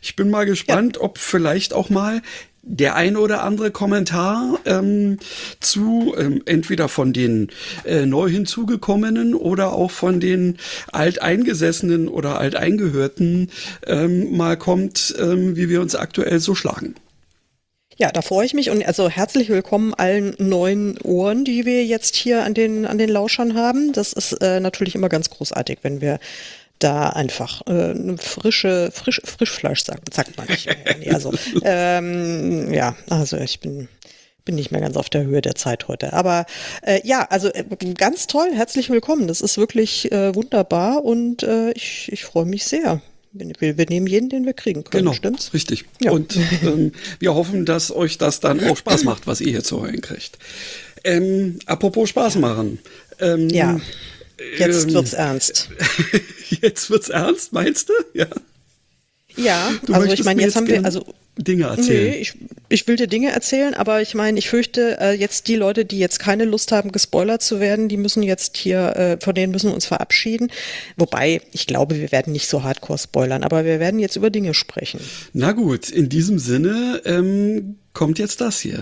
Ich bin mal gespannt, ja. ob vielleicht auch mal der ein oder andere Kommentar ähm, zu ähm, entweder von den äh, neu hinzugekommenen oder auch von den alteingesessenen oder alteingehörten ähm, mal kommt, ähm, wie wir uns aktuell so schlagen. Ja, da freue ich mich und also herzlich willkommen allen neuen Ohren, die wir jetzt hier an den an den Lauschern haben. Das ist äh, natürlich immer ganz großartig, wenn wir da einfach äh, eine frische, frisch, Frischfleisch sagt, sagt man nicht. Nee, also ähm, ja, also ich bin bin nicht mehr ganz auf der Höhe der Zeit heute. Aber äh, ja, also äh, ganz toll, herzlich willkommen. Das ist wirklich äh, wunderbar und äh, ich, ich freue mich sehr. Wir, wir nehmen jeden, den wir kriegen können, genau, stimmt's? Richtig. Ja. Und ähm, wir hoffen, dass euch das dann auch Spaß macht, was ihr hier zu hören kriegt. Ähm, apropos Spaß machen. Ähm, ja. Jetzt ähm, wird's ernst. Jetzt wird's ernst, meinst du? Ja. Ja, du also ich meine, jetzt, jetzt haben wir also Dinge erzählen. Nee, ich, ich will dir Dinge erzählen, aber ich meine, ich fürchte, äh, jetzt die Leute, die jetzt keine Lust haben, gespoilert zu werden, die müssen jetzt hier, äh, von denen müssen wir uns verabschieden. Wobei, ich glaube, wir werden nicht so hardcore spoilern, aber wir werden jetzt über Dinge sprechen. Na gut, in diesem Sinne ähm, kommt jetzt das hier.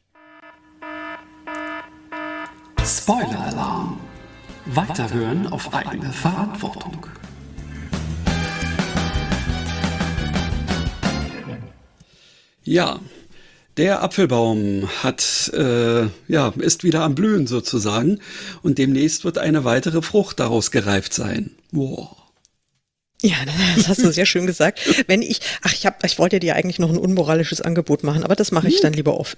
Spoiler-Alarm. Weiterhören auf eigene Verantwortung. Ja, der Apfelbaum hat, äh, ja, ist wieder am Blühen sozusagen und demnächst wird eine weitere Frucht daraus gereift sein. Wow. Ja, das hast du sehr schön gesagt. Wenn ich, ach, ich hab, ich wollte dir eigentlich noch ein unmoralisches Angebot machen, aber das mache ich dann lieber off.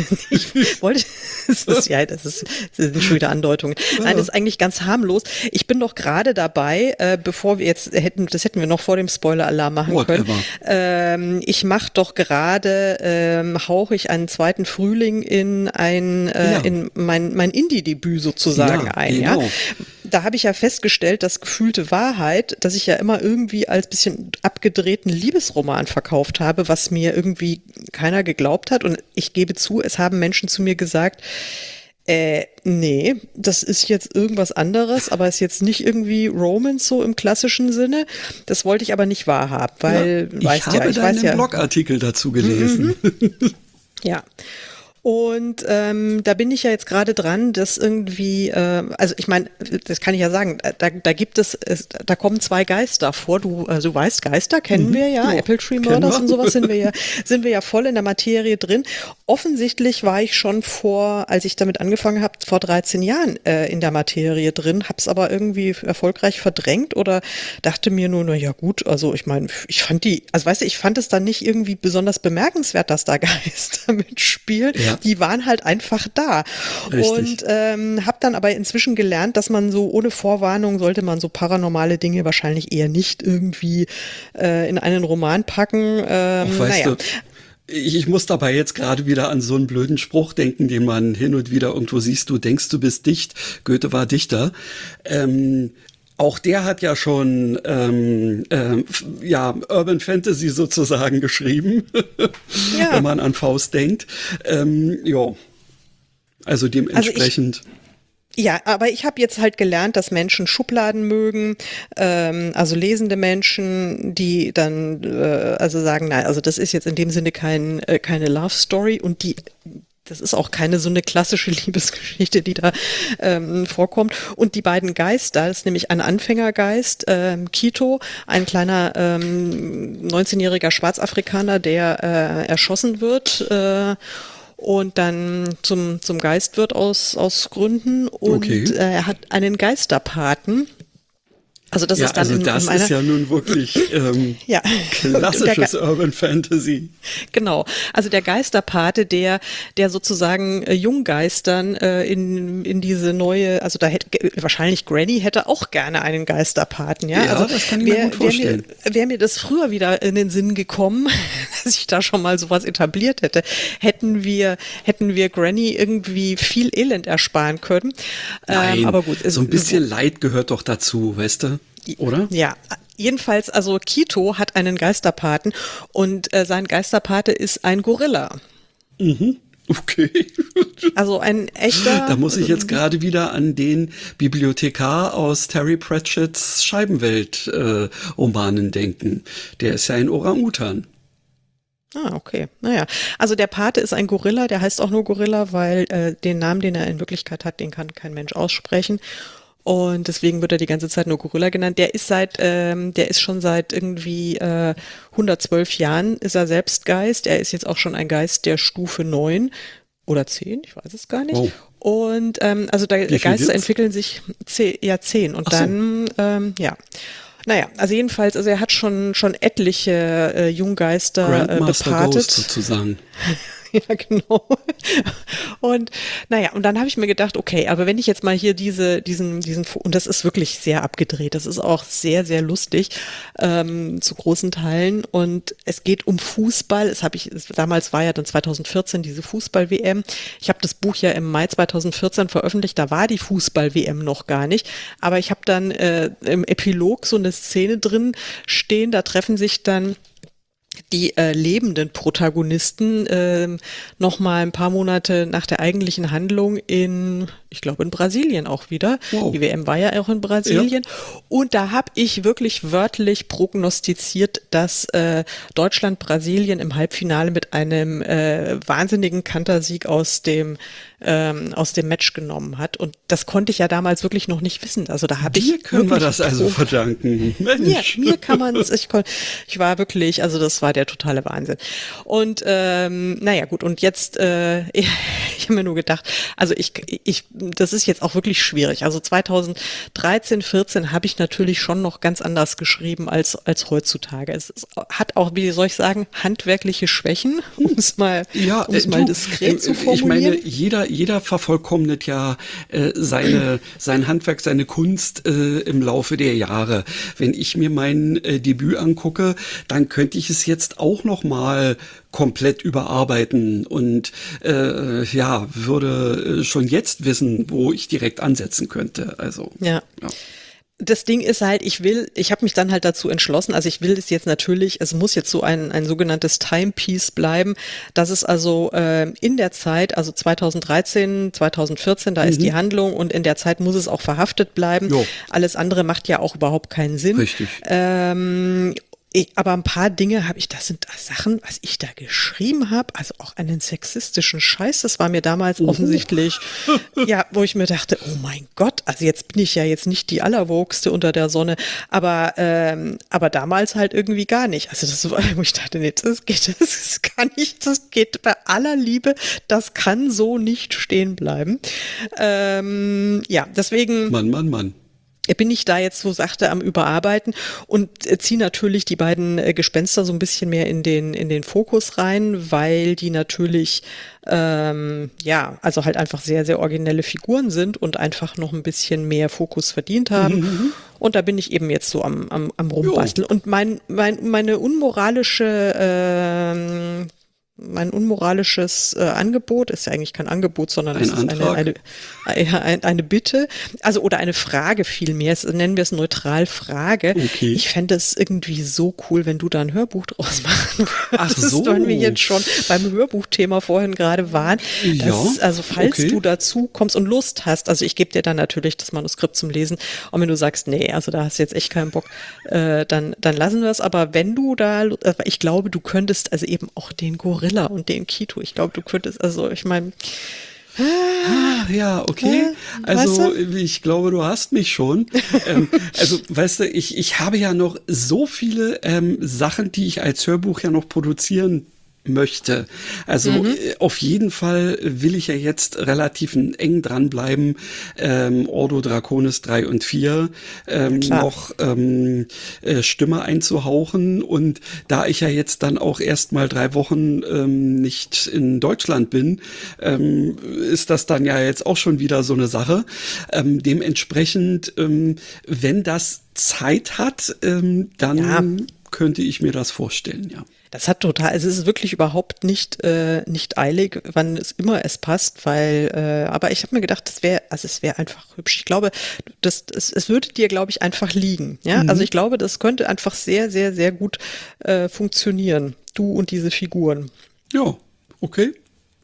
Ich wollte, das ist, ja, das ist, das sind schon wieder Andeutungen. Nein, das ist eigentlich ganz harmlos. Ich bin doch gerade dabei, äh, bevor wir jetzt hätten, das hätten wir noch vor dem Spoiler-Alarm machen Whatever. können. Ähm, ich mache doch gerade, ähm, hauche ich einen zweiten Frühling in ein, äh, Ja. in mein, mein Indie-Debüt sozusagen Ja, ein, genau. ja. Da habe ich ja festgestellt, dass gefühlte Wahrheit, dass ich ja immer irgendwie als bisschen abgedrehten Liebesroman verkauft habe, was mir irgendwie keiner geglaubt hat. Und ich gebe zu, es haben Menschen zu mir gesagt, äh, nee, das ist jetzt irgendwas anderes, aber ist jetzt nicht irgendwie Romance so im klassischen Sinne. Das wollte ich aber nicht wahrhaben, weil, ja, weißt ich ja, habe ich deinen weiß ja. Blogartikel dazu gelesen. Ja. Und ähm, da bin ich ja jetzt gerade dran, dass irgendwie, äh, also ich meine, das kann ich ja sagen, da, da gibt es, es, da kommen zwei Geister vor. Du, also du weißt, Geister kennen wir ja, Ja, Apple Tree kennen Murders wir. und sowas sind wir ja, sind wir ja voll in der Materie drin. Offensichtlich war ich schon vor, als ich damit angefangen habe, vor dreizehn Jahren äh, in der Materie drin, hab's aber irgendwie erfolgreich verdrängt oder dachte mir nur, na ja gut, also ich meine, ich fand die, also weißt du, ich fand es dann nicht irgendwie besonders bemerkenswert, dass da Geister mitspielen. Ja. Die waren halt einfach da. Richtig. Und ähm, habe dann aber inzwischen gelernt, dass man so ohne Vorwarnung sollte man so paranormale Dinge wahrscheinlich eher nicht irgendwie äh, in einen Roman packen. Ähm, Ach, weißt naja. du, ich, ich muss dabei jetzt gerade wieder an so einen blöden Spruch denken, den man hin und wieder irgendwo siehst, du denkst, du bist dicht, Goethe war Dichter. Ähm, Auch der hat ja schon ähm, ähm, ja, Urban Fantasy sozusagen geschrieben, Ja. wenn man an Faust denkt. Ähm, ja, also dementsprechend. Also Ja, aber ich habe jetzt halt gelernt, dass Menschen Schubladen mögen, ähm, also lesende Menschen, die dann äh, also sagen, nein, also das ist jetzt in dem Sinne kein, äh, keine Love Story und die das ist auch keine so eine klassische Liebesgeschichte, die da ähm, vorkommt. Und die beiden Geister, das ist nämlich ein Anfängergeist, ähm, Kito, ein kleiner ähm, neunzehnjähriger Schwarzafrikaner, der äh, erschossen wird äh, und dann zum, zum Geist wird aus, aus Gründen. Und Okay. äh, er hat einen Geisterpaten. Also das ja, ist dann also in, das in meiner, ist ja nun wirklich ähm, ja. klassisches Der Ge- Urban Fantasy. Genau, also der Geisterpate, der, der sozusagen äh, Junggeistern äh, in, in diese neue, also da hätte wahrscheinlich Granny hätte auch gerne einen Geisterpaten, ja. Ja, also das kann ich mir gut vorstellen. Wäre mir, wär mir das früher wieder in den Sinn gekommen, dass ich da schon mal sowas etabliert hätte, hätten wir, hätten wir Granny irgendwie viel Elend ersparen können. Nein, ähm, aber gut, so ein bisschen Leid gehört doch dazu, weißt du? Oder? Ja, jedenfalls, also Kito hat einen Geisterpaten und äh, sein Geisterpate ist ein Gorilla. Mhm. Okay. Also ein echter. Da muss ich jetzt gerade wieder an den Bibliothekar aus Terry Pratchett's Scheibenwelt-Romanen äh, denken. Der ist ja ein Orang-Utan. Ah, okay. Naja, also der Pate ist ein Gorilla, der heißt auch nur Gorilla, weil äh, den Namen, den er in Wirklichkeit hat, den kann kein Mensch aussprechen. Und deswegen wird er die ganze Zeit nur Gorilla genannt. Der ist seit, ähm, der ist schon seit irgendwie äh, hundertzwölf Jahren ist er selbst Geist. Er ist jetzt auch schon ein Geist der Stufe neun oder zehn, ich weiß es gar nicht. Oh. Und ähm, also da Geister jetzt? entwickeln sich zehn, ja zehn und Ach so. dann ähm, ja. Naja, also jedenfalls, also er hat schon schon etliche äh, Junggeister äh, Grandmaster bepatet. Ghost sozusagen. Ja, genau. Und naja, und dann habe ich mir gedacht, okay, aber wenn ich jetzt mal hier diese, diesen, diesen, und das ist wirklich sehr abgedreht, das ist auch sehr, sehr lustig, ähm, zu großen Teilen. Und es geht um Fußball. Es habe ich, es, damals war ja dann zweitausendvierzehn diese Fußball-W M. Ich habe das Buch ja im Mai zweitausendvierzehn veröffentlicht, da war die Fußball-W M noch gar nicht. Aber ich habe dann äh, im Epilog so eine Szene drin stehen, da treffen sich dann die äh, lebenden Protagonisten äh, noch mal ein paar Monate nach der eigentlichen Handlung in, ich glaube in Brasilien auch wieder. Wow. Die W M war ja auch in Brasilien. Ja. Und da habe ich wirklich wörtlich prognostiziert, dass äh, Deutschland Brasilien im Halbfinale mit einem äh, wahnsinnigen Kantersieg aus dem ähm, aus dem Match genommen hat. Und das konnte ich ja damals wirklich noch nicht wissen. Also da habe ich Dir können wir das also verdanken. Mensch. Mir, mir kann man es, ich, kon- ich war wirklich, also das war der totale Wahnsinn. Und ähm, naja gut, und jetzt, äh, ich, ich habe mir nur gedacht, also ich, ich, das ist jetzt auch wirklich schwierig. Also zweitausenddreizehn, vierzehn habe ich natürlich schon noch ganz anders geschrieben als, als heutzutage. Es ist, hat auch, wie soll ich sagen, handwerkliche Schwächen, um es mal, Ja, um es äh, mal du, diskret äh, zu ich formulieren. meine, jeder, jeder vervollkommnet ja äh, seine, sein Handwerk, seine Kunst äh, im Laufe der Jahre. Wenn ich mir mein äh, Debüt angucke, dann könnte ich es jetzt auch noch mal komplett überarbeiten und äh, ja, würde äh, schon jetzt wissen, wo ich direkt ansetzen könnte. Also Ja. ja. Das Ding ist halt, ich will, ich habe mich dann halt dazu entschlossen, also ich will es jetzt natürlich, es muss jetzt so ein, ein sogenanntes Timepiece bleiben, dass es also äh, in der Zeit, also zweitausenddreizehn, zweitausendvierzehn, da Mhm. ist die Handlung und in der Zeit muss es auch verhaftet bleiben. Jo. Alles andere macht ja auch überhaupt keinen Sinn. Richtig. Ähm, ich, aber ein paar Dinge habe ich, das sind Sachen, was ich da geschrieben habe, also auch einen sexistischen Scheiß, das war mir damals offensichtlich, ja, wo ich mir dachte, oh mein Gott, also jetzt bin ich ja jetzt nicht die Allerwogste unter der Sonne, aber ähm, aber damals halt irgendwie gar nicht. Also das war, wo ich dachte, nee, das geht, das kann nicht, das geht bei aller Liebe, das kann so nicht stehen bleiben. Ähm, ja, deswegen Mann, Mann, Mann. bin ich da jetzt so sachte am Überarbeiten und äh, ziehe natürlich die beiden äh, Gespenster so ein bisschen mehr in den in den Fokus rein, weil die natürlich ähm, ja, also halt einfach sehr, sehr originelle Figuren sind und einfach noch ein bisschen mehr Fokus verdient haben. Mhm. Und da bin ich eben jetzt so am, am, am rumbasteln. Jo. Und mein, mein, meine unmoralische ähm, mein unmoralisches äh, Angebot, ist ja eigentlich kein Angebot, sondern ein es ist Antrag. eine, eine, eine, eine Bitte, also oder eine Frage vielmehr, es, nennen wir es neutral Frage. Okay. Ich fände es irgendwie so cool, wenn du da ein Hörbuch draus machen würdest. Ach so. Wenn wir jetzt schon beim Hörbuchthema vorhin gerade waren. Ja, dass, also falls okay. du dazu kommst und Lust hast, also ich gebe dir dann natürlich das Manuskript zum Lesen und wenn du sagst, nee, also da hast du jetzt echt keinen Bock, äh, dann, dann lassen wir es, aber wenn du da, ich glaube, du könntest also eben auch den Gorilla und den Kito. Ich glaube, du könntest, also ich meine. Ah, ja, okay. Äh, Also weißt du? ich glaube, du hast mich schon. ähm, also weißt du, ich, ich habe ja noch so viele ähm, Sachen, die ich als Hörbuch ja noch produzieren möchte. Also mhm. äh, auf jeden Fall will ich ja jetzt relativ eng dranbleiben, ähm, Ordo Draconis drei und vier ähm, noch ähm, äh, Stimme einzuhauchen. Und da ich ja jetzt dann auch erst mal drei Wochen ähm, nicht in Deutschland bin, ähm, ist das dann ja jetzt auch schon wieder so eine Sache. Ähm, dementsprechend, ähm, wenn das Zeit hat, ähm, dann ja. könnte ich mir das vorstellen, ja. Das hat total, also es ist wirklich überhaupt nicht äh, nicht eilig, wann es immer es passt, weil, äh, aber ich habe mir gedacht, das wäre, also es wäre einfach hübsch. Ich glaube, das, es, es würde dir, glaube ich, einfach liegen. Ja, mhm. Also ich glaube, das könnte einfach sehr, sehr, sehr gut äh, funktionieren. Du und diese Figuren. Ja, okay.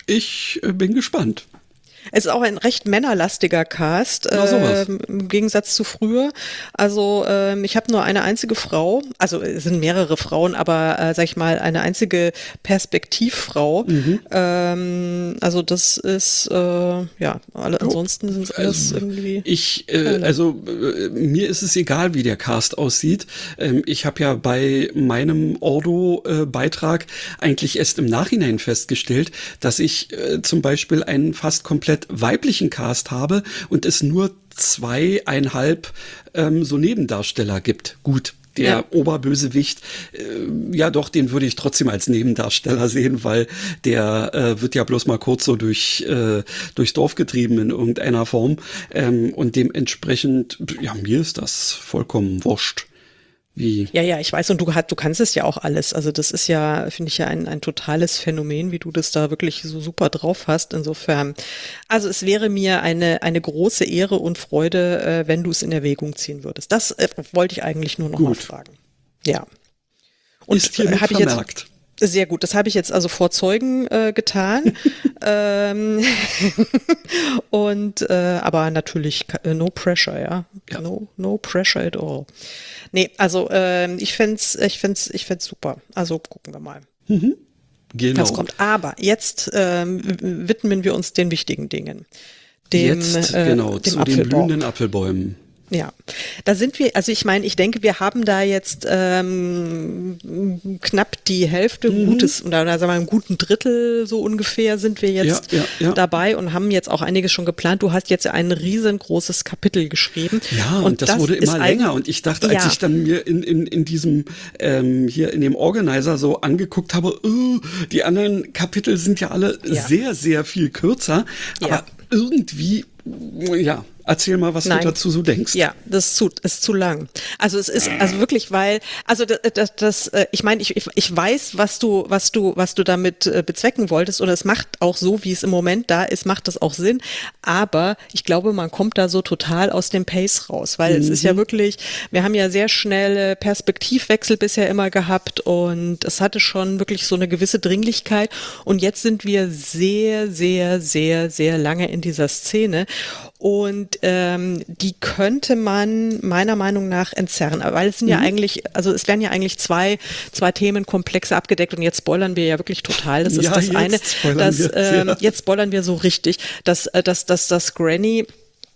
Ich äh, bin gespannt. Es ist auch ein recht männerlastiger Cast, Na, sowas. ähm, im Gegensatz zu früher. Also ähm, ich habe nur eine einzige Frau, also es sind mehrere Frauen, aber äh, sag ich mal, eine einzige Perspektivfrau. Mhm. Ähm, also das ist, äh, ja, alle, ansonsten sind es alles Also, irgendwie... Ich, äh, also äh, mir ist es egal, wie der Cast aussieht. Ähm, ich habe ja bei meinem Ordo-Beitrag eigentlich erst im Nachhinein festgestellt, dass ich äh, zum Beispiel einen fast komplett weiblichen Cast habe und es nur zweieinhalb ähm, so Nebendarsteller gibt. Gut. Der Ja. Oberbösewicht, äh, ja doch, den würde ich trotzdem als Nebendarsteller sehen, weil der äh, wird ja bloß mal kurz so durch äh, durchs Dorf getrieben in irgendeiner Form. Ähm, und dementsprechend, ja, mir ist das vollkommen wurscht. Wie? Ja, ja, ich weiß, und du, hat, du kannst es ja auch alles. Also das ist ja, finde ich ja ein, ein totales Phänomen, wie du das da wirklich so super drauf hast. Insofern, also es wäre mir eine, eine große Ehre und Freude, äh, wenn du es in Erwägung ziehen würdest. Das äh, wollte ich eigentlich nur noch Gut. mal fragen. Ja. Und Ist hiermit habe ich jetzt vermerkt. sehr gut. Das habe ich jetzt also vor Zeugen äh, getan. ähm, und äh, aber natürlich äh, no pressure, ja. Ja. No, no pressure at all. Nee, also ähm, ich fänd's, ich fänd's, ich fänd's super. Also gucken wir mal, Genau. was kommt. Aber jetzt ähm, widmen wir uns den wichtigen Dingen. Dem, Jetzt, äh, genau, dem zu den Apfelbaum. blühenden Apfelbäumen. Ja, da sind wir, also ich meine, ich denke, wir haben da jetzt ähm, knapp die Hälfte, Mhm. gutes, oder sagen wir mal, einen guten Drittel so ungefähr sind wir jetzt Ja, ja, ja. dabei und haben jetzt auch einiges schon geplant. Du hast jetzt ein riesengroßes Kapitel geschrieben. Ja, und, das, wurde ist immer ein- länger. Und ich dachte, als Ja. ich dann mir in, in, in diesem, ähm, hier in dem Organizer so angeguckt habe, uh, die anderen Kapitel sind ja alle Ja. sehr, sehr viel kürzer. Ja. Aber irgendwie, ja, erzähl mal, was Nein. du dazu so denkst. Ja, das ist zu, ist zu lang. Also es ist also wirklich, weil also das, das, das äh, ich meine, ich, ich ich weiß, was du was du was du damit äh, bezwecken wolltest und es macht auch so, wie es im Moment da ist, macht das auch Sinn. Aber ich glaube, man kommt da so total aus dem Pace raus, weil es ist ja wirklich, wir haben ja sehr schnelle Perspektivwechsel bisher immer gehabt und es hatte schon wirklich so eine gewisse Dringlichkeit und jetzt sind wir sehr, sehr, sehr, sehr lange in dieser Szene. Und ähm, die könnte man meiner Meinung nach entzerren, weil es sind ja eigentlich, also es werden ja eigentlich zwei zwei Themenkomplexe abgedeckt und jetzt spoilern wir ja wirklich total. Das ist Ja, das jetzt eine, spoilern dass wir, ähm, ja. jetzt spoilern wir so richtig, dass äh, dass dass das Granny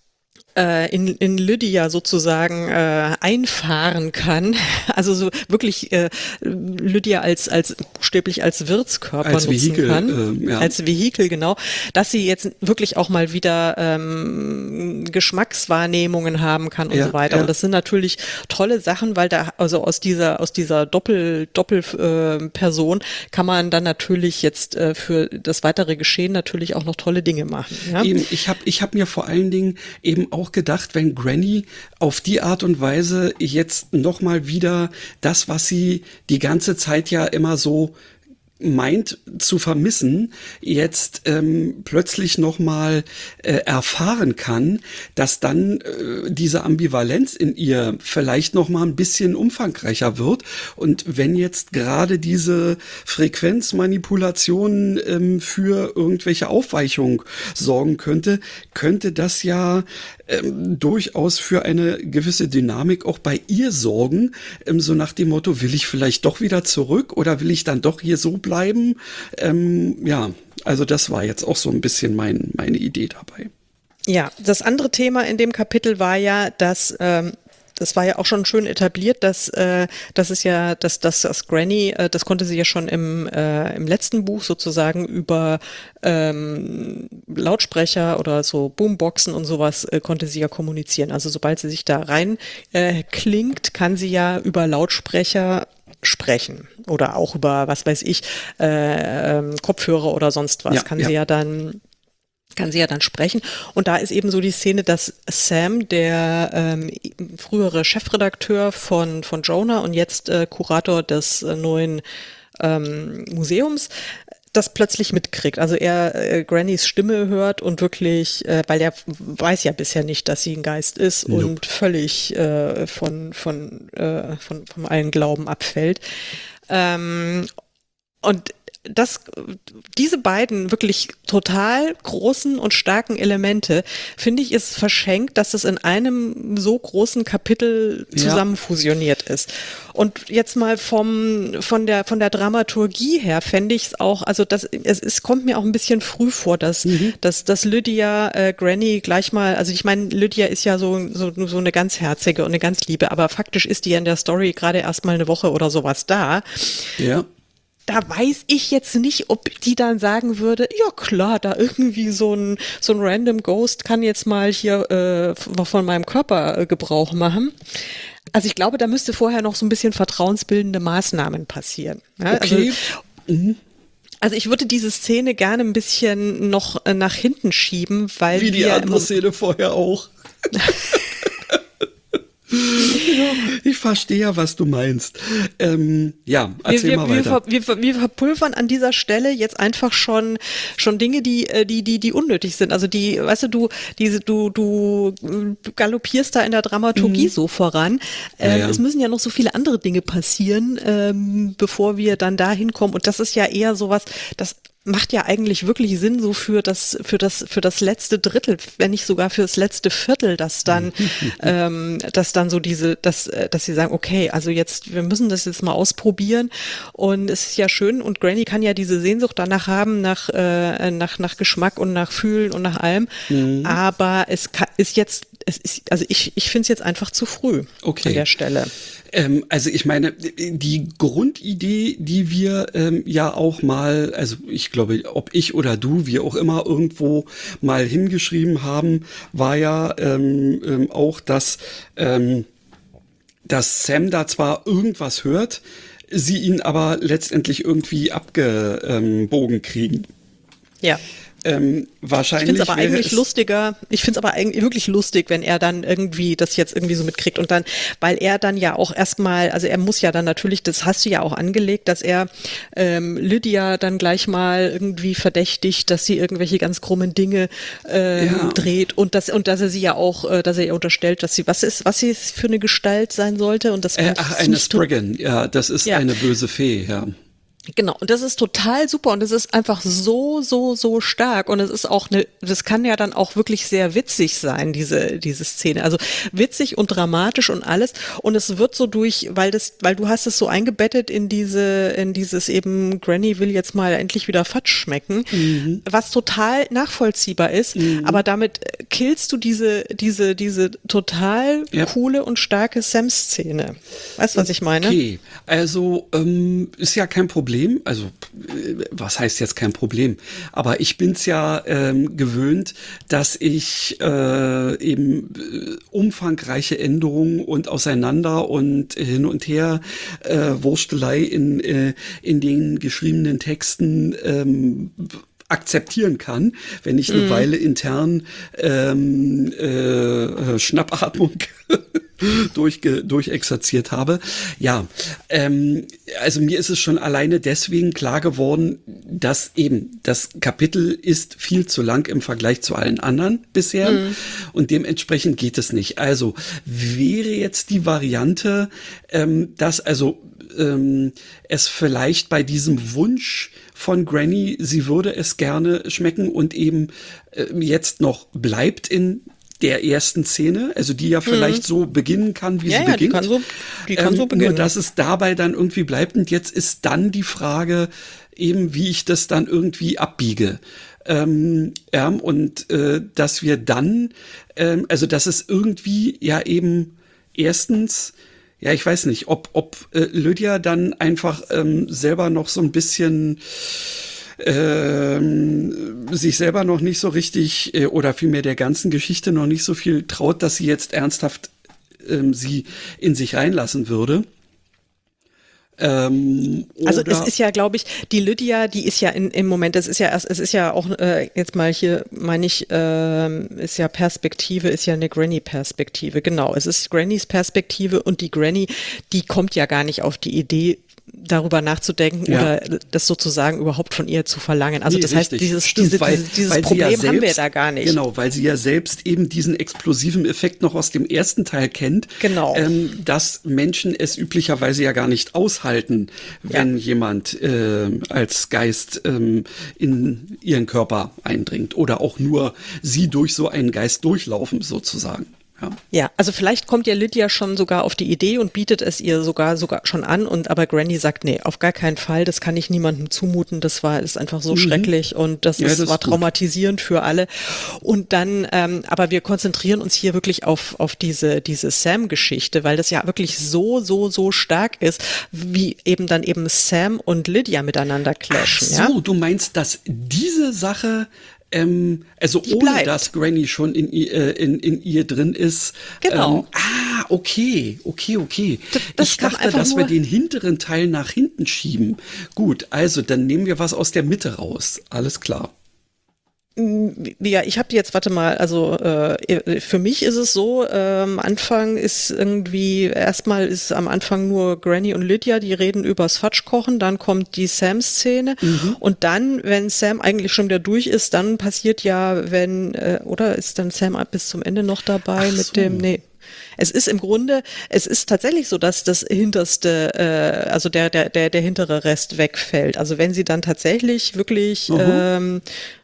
äh, in, in Lydia sozusagen äh, einfahren kann, also so wirklich äh, Lydia als als buchstäblich als Wirtskörper Als nutzen Vehikel, kann, ähm, ja. als Vehikel, genau, dass sie jetzt wirklich auch mal wieder ähm, Geschmackswahrnehmungen haben kann und Ja, so weiter. ja. Und das sind natürlich tolle Sachen, weil da also aus dieser aus dieser Doppel Doppel äh, Person kann man dann natürlich jetzt äh, für das weitere Geschehen natürlich auch noch tolle Dinge machen. Ja? Eben, ich habe ich hab mir vor allen Dingen eben auch gedacht, wenn Granny auf die Art und Weise jetzt noch mal wieder das, was sie die ganze Zeit ja immer so meint zu vermissen, jetzt ähm, plötzlich noch mal äh, erfahren kann, dass dann äh, diese Ambivalenz in ihr vielleicht noch mal ein bisschen umfangreicher wird. Und wenn jetzt gerade diese Frequenzmanipulation ähm, für irgendwelche Aufweichung sorgen könnte, könnte das ja ähm, durchaus für eine gewisse Dynamik auch bei ihr sorgen, ähm, so nach dem Motto, will ich vielleicht doch wieder zurück oder will ich dann doch hier so bleiben? Ähm, ja, also das war jetzt auch so ein bisschen mein, meine Idee dabei. Ja, das andere Thema in dem Kapitel war ja, dass ähm, das war ja auch schon schön etabliert, dass äh, das ist ja, dass dass das Granny, äh, das konnte sie ja schon im äh, im letzten Buch sozusagen über ähm, Lautsprecher oder so Boomboxen und sowas äh, konnte sie ja kommunizieren. Also sobald sie sich da rein äh, klingt, kann sie ja über Lautsprecher sprechen oder auch über, was weiß ich, äh, ähm, Kopfhörer oder sonst was, Ja, kann ja. sie ja dann kann sie ja dann sprechen. Und da ist eben so die Szene, dass Sam, der ähm, frühere Chefredakteur von, von Jonah und jetzt äh, Kurator des äh, neuen ähm, Museums, das plötzlich mitkriegt. Also er äh, Grannys Stimme hört und wirklich, äh, weil er weiß ja bisher nicht, dass sie ein Geist ist Nope. und völlig äh, von, von, äh, von, von allen Glauben abfällt. Ähm, und das, diese beiden wirklich total großen und starken Elemente, finde ich, ist verschenkt, dass es in einem so großen Kapitel zusammen ja. fusioniert ist. Und jetzt mal vom, von der, von der Dramaturgie her fände ich es auch, also das, es, es kommt mir auch ein bisschen früh vor, dass, mhm. dass, dass Lydia äh, Granny gleich mal, also ich meine, Lydia ist ja so, so, so eine ganz herzige und eine ganz liebe, aber faktisch ist die in der Story gerade erst mal eine Woche oder sowas da. Ja. Da weiß ich jetzt nicht, ob die dann sagen würde, ja klar, da irgendwie so ein, so ein random Ghost kann jetzt mal hier äh, von meinem Körper äh, Gebrauch machen. Also ich glaube, da müsste vorher noch so ein bisschen vertrauensbildende Maßnahmen passieren. Ja, okay. Also, mhm. also ich würde diese Szene gerne ein bisschen noch äh, nach hinten schieben, weil Wie die wir andere Szene vorher auch. Ja, ich verstehe ja, was du meinst. Ähm, ja, erzähl wir, mal wir, weiter. Wir, wir, wir verpulvern an dieser Stelle jetzt einfach schon schon Dinge, die die die die unnötig sind. Also die, weißt du, du diese du du galoppierst da in der Dramaturgie mhm. so voran. Ähm, ja, ja. Es müssen ja noch so viele andere Dinge passieren, ähm, bevor wir dann da hinkommen. Und das ist ja eher sowas, das macht ja eigentlich wirklich Sinn so für das für das für das letzte Drittel, wenn nicht sogar für das letzte Viertel, dass dann ähm, dass dann so diese dass dass sie sagen, okay, also jetzt wir müssen das jetzt mal ausprobieren und es ist ja schön und Granny kann ja diese Sehnsucht danach haben nach äh, nach nach Geschmack und nach Fühlen und nach allem, mhm. aber es kann, ist jetzt es ist also ich ich finde es jetzt einfach zu früh okay. an der Stelle. Ähm, also ich meine, die Grundidee, die wir ähm, ja auch mal, also ich glaube, ob ich oder du, wie auch immer, irgendwo mal hingeschrieben haben, war ja ähm, ähm, auch, dass, ähm, dass Sam da zwar irgendwas hört, sie ihn aber letztendlich irgendwie abgebogen kriegen. Ja. Ähm, wahrscheinlich. Ich finde es aber eigentlich lustiger, ich finde es aber eigentlich wirklich lustig, wenn er dann irgendwie das jetzt irgendwie so mitkriegt und dann, weil er dann ja auch erstmal, also er muss ja dann natürlich, das hast du ja auch angelegt, dass er ähm, Lydia dann gleich mal irgendwie verdächtigt, dass sie irgendwelche ganz krummen Dinge ähm, ja. dreht und dass und dass er sie ja auch, äh, dass er ihr unterstellt, dass sie, was ist, was sie für eine Gestalt sein sollte und das äh, ach, eine Spriggan, ja, das ist ja. eine böse Fee, ja. Genau, und das ist total super und es ist einfach so, so, so stark und es ist auch eine, das kann ja dann auch wirklich sehr witzig sein, diese, diese Szene, also witzig und dramatisch und alles und es wird so durch, weil das, weil du hast es so eingebettet in diese, in dieses eben, Granny will jetzt mal endlich wieder Fatsch schmecken, mhm. was total nachvollziehbar ist, mhm. aber damit killst du diese, diese, diese total ja. coole und starke Sam-Szene. Weißt du, was ich meine? Okay, also ähm, ist ja kein Problem. Also, was heißt jetzt kein Problem? Aber ich bin's ja ähm, gewöhnt, dass ich äh, eben äh, umfangreiche Änderungen und auseinander und hin und her äh, Wurstelei in, äh, in den geschriebenen Texten ähm, akzeptieren kann, wenn ich eine mm. Weile intern ähm, äh, Schnappatmung durchge, durchexerziert habe. Ja, ähm, also mir ist es schon alleine deswegen klar geworden, dass eben das Kapitel ist viel zu lang im Vergleich zu allen anderen bisher mm. und dementsprechend geht es nicht. Also wäre jetzt die Variante, ähm, dass also ähm, es vielleicht bei diesem Wunsch von Granny, sie würde es gerne schmecken und eben äh, jetzt noch bleibt in der ersten Szene, also die ja vielleicht mhm. so beginnen kann, wie ja, sie ja, beginnt. Die kann so, die kann ähm, so beginnen. Nur, dass es dabei dann irgendwie bleibt und jetzt ist dann die Frage eben, wie ich das dann irgendwie abbiege. Ähm, ja, und äh, dass wir dann, ähm, also dass es irgendwie ja eben erstens ja, ich weiß nicht, ob, ob äh, Lydia dann einfach ähm, selber noch so ein bisschen ähm, sich selber noch nicht so richtig äh, oder vielmehr der ganzen Geschichte noch nicht so viel traut, dass sie jetzt ernsthaft ähm, sie in sich reinlassen würde. Ähm, also es ist ja, glaube ich, die Lydia, die ist ja in, im Moment, das ist ja erst, es ist ja auch äh, jetzt mal hier, meine ich, äh, ist ja Perspektive, ist ja eine Granny-Perspektive, genau. Es ist Grannys Perspektive und die Granny, die kommt ja gar nicht auf die Idee, darüber nachzudenken Ja. oder das sozusagen überhaupt von ihr zu verlangen. Also Nee, das heißt, richtig. dieses, Stimmt, diese, weil- dieses, dieses weil sie ja Problem haben wir selbst- da gar nicht. Genau, weil sie ja selbst eben diesen explosiven Effekt noch aus dem ersten Teil kennt. Genau. Ähm, dass Menschen es üblicherweise ja gar nicht aushalten, wenn jemand äh, als Geist ähm, in ihren Körper eindringt oder auch nur sie durch so einen Geist durchlaufen sozusagen. Ja. Ja, also vielleicht kommt ja Lydia schon sogar auf die Idee und bietet es ihr sogar sogar schon an und aber Granny sagt, nee, auf gar keinen Fall, das kann ich niemandem zumuten, das war ist einfach so schrecklich und das, Ja, ist, das ist war gut. traumatisierend für alle. Und dann, ähm, aber wir konzentrieren uns hier wirklich auf auf diese diese Sam-Geschichte, weil das ja wirklich so so so stark ist, wie eben dann eben Sam und Lydia miteinander Ach clashen. so, Ja? du meinst, dass diese Sache, ähm, also Die ohne bleibt. dass Granny schon in, ihr- äh, in, in ihr drin ist. Genau. Ähm, ah, okay, okay, okay. D- das ich kann dachte, einfach dass wir nur- den hinteren Teil nach hinten schieben. Gut, also dann nehmen wir was aus der Mitte raus. Alles klar. Ja, ich habe jetzt, warte mal, also äh, für mich ist es so, äh, am Anfang ist irgendwie, erstmal ist am Anfang nur Granny und Lydia, die reden übers Fatschkochen, dann kommt die Sam-Szene und dann, wenn Sam eigentlich schon wieder durch ist, dann passiert ja, wenn, äh, oder ist dann Sam bis zum Ende noch dabei Ach mit so. dem, nee. Es ist im Grunde, es ist tatsächlich so, dass das hinterste, äh, also der, der, der, der hintere Rest wegfällt. Also wenn sie dann tatsächlich wirklich, ähm,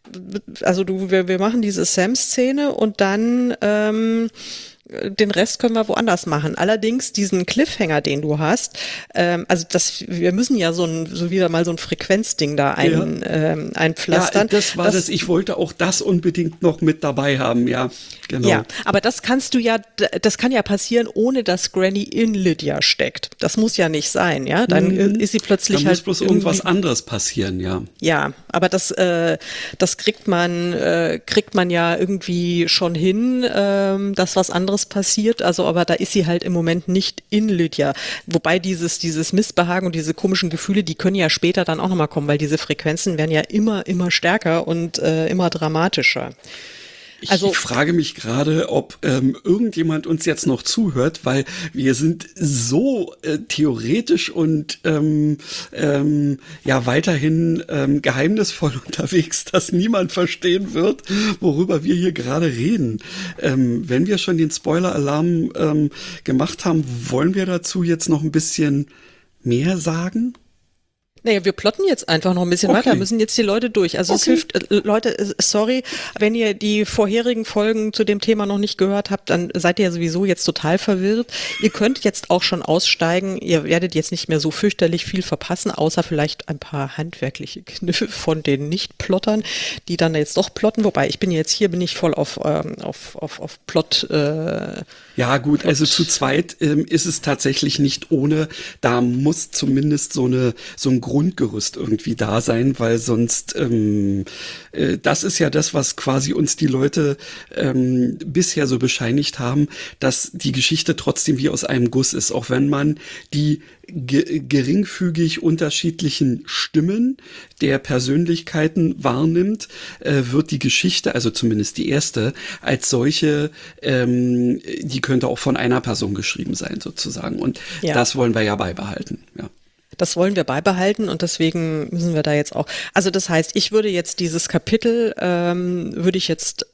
also du, wir, wir machen diese Sam-Szene und dann ähm, den Rest können wir woanders machen. Allerdings diesen Cliffhanger, den du hast, ähm, also das, wir müssen ja so ein, so wieder mal so ein Frequenzding da ein, ähm, einpflastern. Ja, das war das, Ich wollte auch das unbedingt noch mit dabei haben, ja, genau. Ja, aber das kannst du ja, das kann ja passieren, ohne dass Granny in Lydia steckt. Das muss ja nicht sein, ja. Dann Mhm. ist sie plötzlich Da halt muss bloß irgendwie- irgendwas anderes passieren, ja. Ja, aber das, äh, das kriegt man, äh, kriegt man ja irgendwie schon hin, ähm, dass was anderes passiert. Also, aber da ist sie halt im Moment nicht in Lydia. Wobei dieses, dieses Missbehagen und diese komischen Gefühle, die können ja später dann auch nochmal kommen, weil diese Frequenzen werden ja immer, immer stärker und äh, immer dramatischer. Ich Also- frage mich gerade, ob ähm, irgendjemand uns jetzt noch zuhört, weil wir sind so äh, theoretisch und ähm, ähm, ja weiterhin ähm, geheimnisvoll unterwegs, dass niemand verstehen wird, worüber wir hier gerade reden. Ähm, wenn wir schon den Spoiler-Alarm ähm, gemacht haben, wollen wir dazu jetzt noch ein bisschen mehr sagen? Naja, wir plotten jetzt einfach noch ein bisschen Okay. weiter, müssen jetzt die Leute durch. Also es Okay. hilft, äh, Leute, äh, sorry, wenn ihr die vorherigen Folgen zu dem Thema noch nicht gehört habt, dann seid ihr ja sowieso jetzt total verwirrt. Ihr könnt jetzt auch schon aussteigen, ihr werdet jetzt nicht mehr so fürchterlich viel verpassen, außer vielleicht ein paar handwerkliche Kniffe von den Nicht-Plottern, die dann jetzt doch plotten, wobei ich bin jetzt hier, bin ich voll auf, ähm, auf, auf, auf Plot, äh, Ja gut, also zu zweit ähm, ist es tatsächlich nicht ohne. Da muss zumindest so eine so ein Grundgerüst irgendwie da sein, weil sonst ähm, äh, das ist ja das, was quasi uns die Leute ähm, bisher so bescheinigt haben, dass die Geschichte trotzdem wie aus einem Guss ist, auch wenn man die ge geringfügig unterschiedlichen Stimmen der Persönlichkeiten wahrnimmt, äh, wird die Geschichte, also zumindest die erste, als solche, ähm, die könnte auch von einer Person geschrieben sein sozusagen. Und Ja. das wollen wir ja beibehalten. Ja. Das wollen wir beibehalten und deswegen müssen wir da jetzt auch. Also das heißt, ich würde jetzt dieses Kapitel, ähm, würde ich jetzt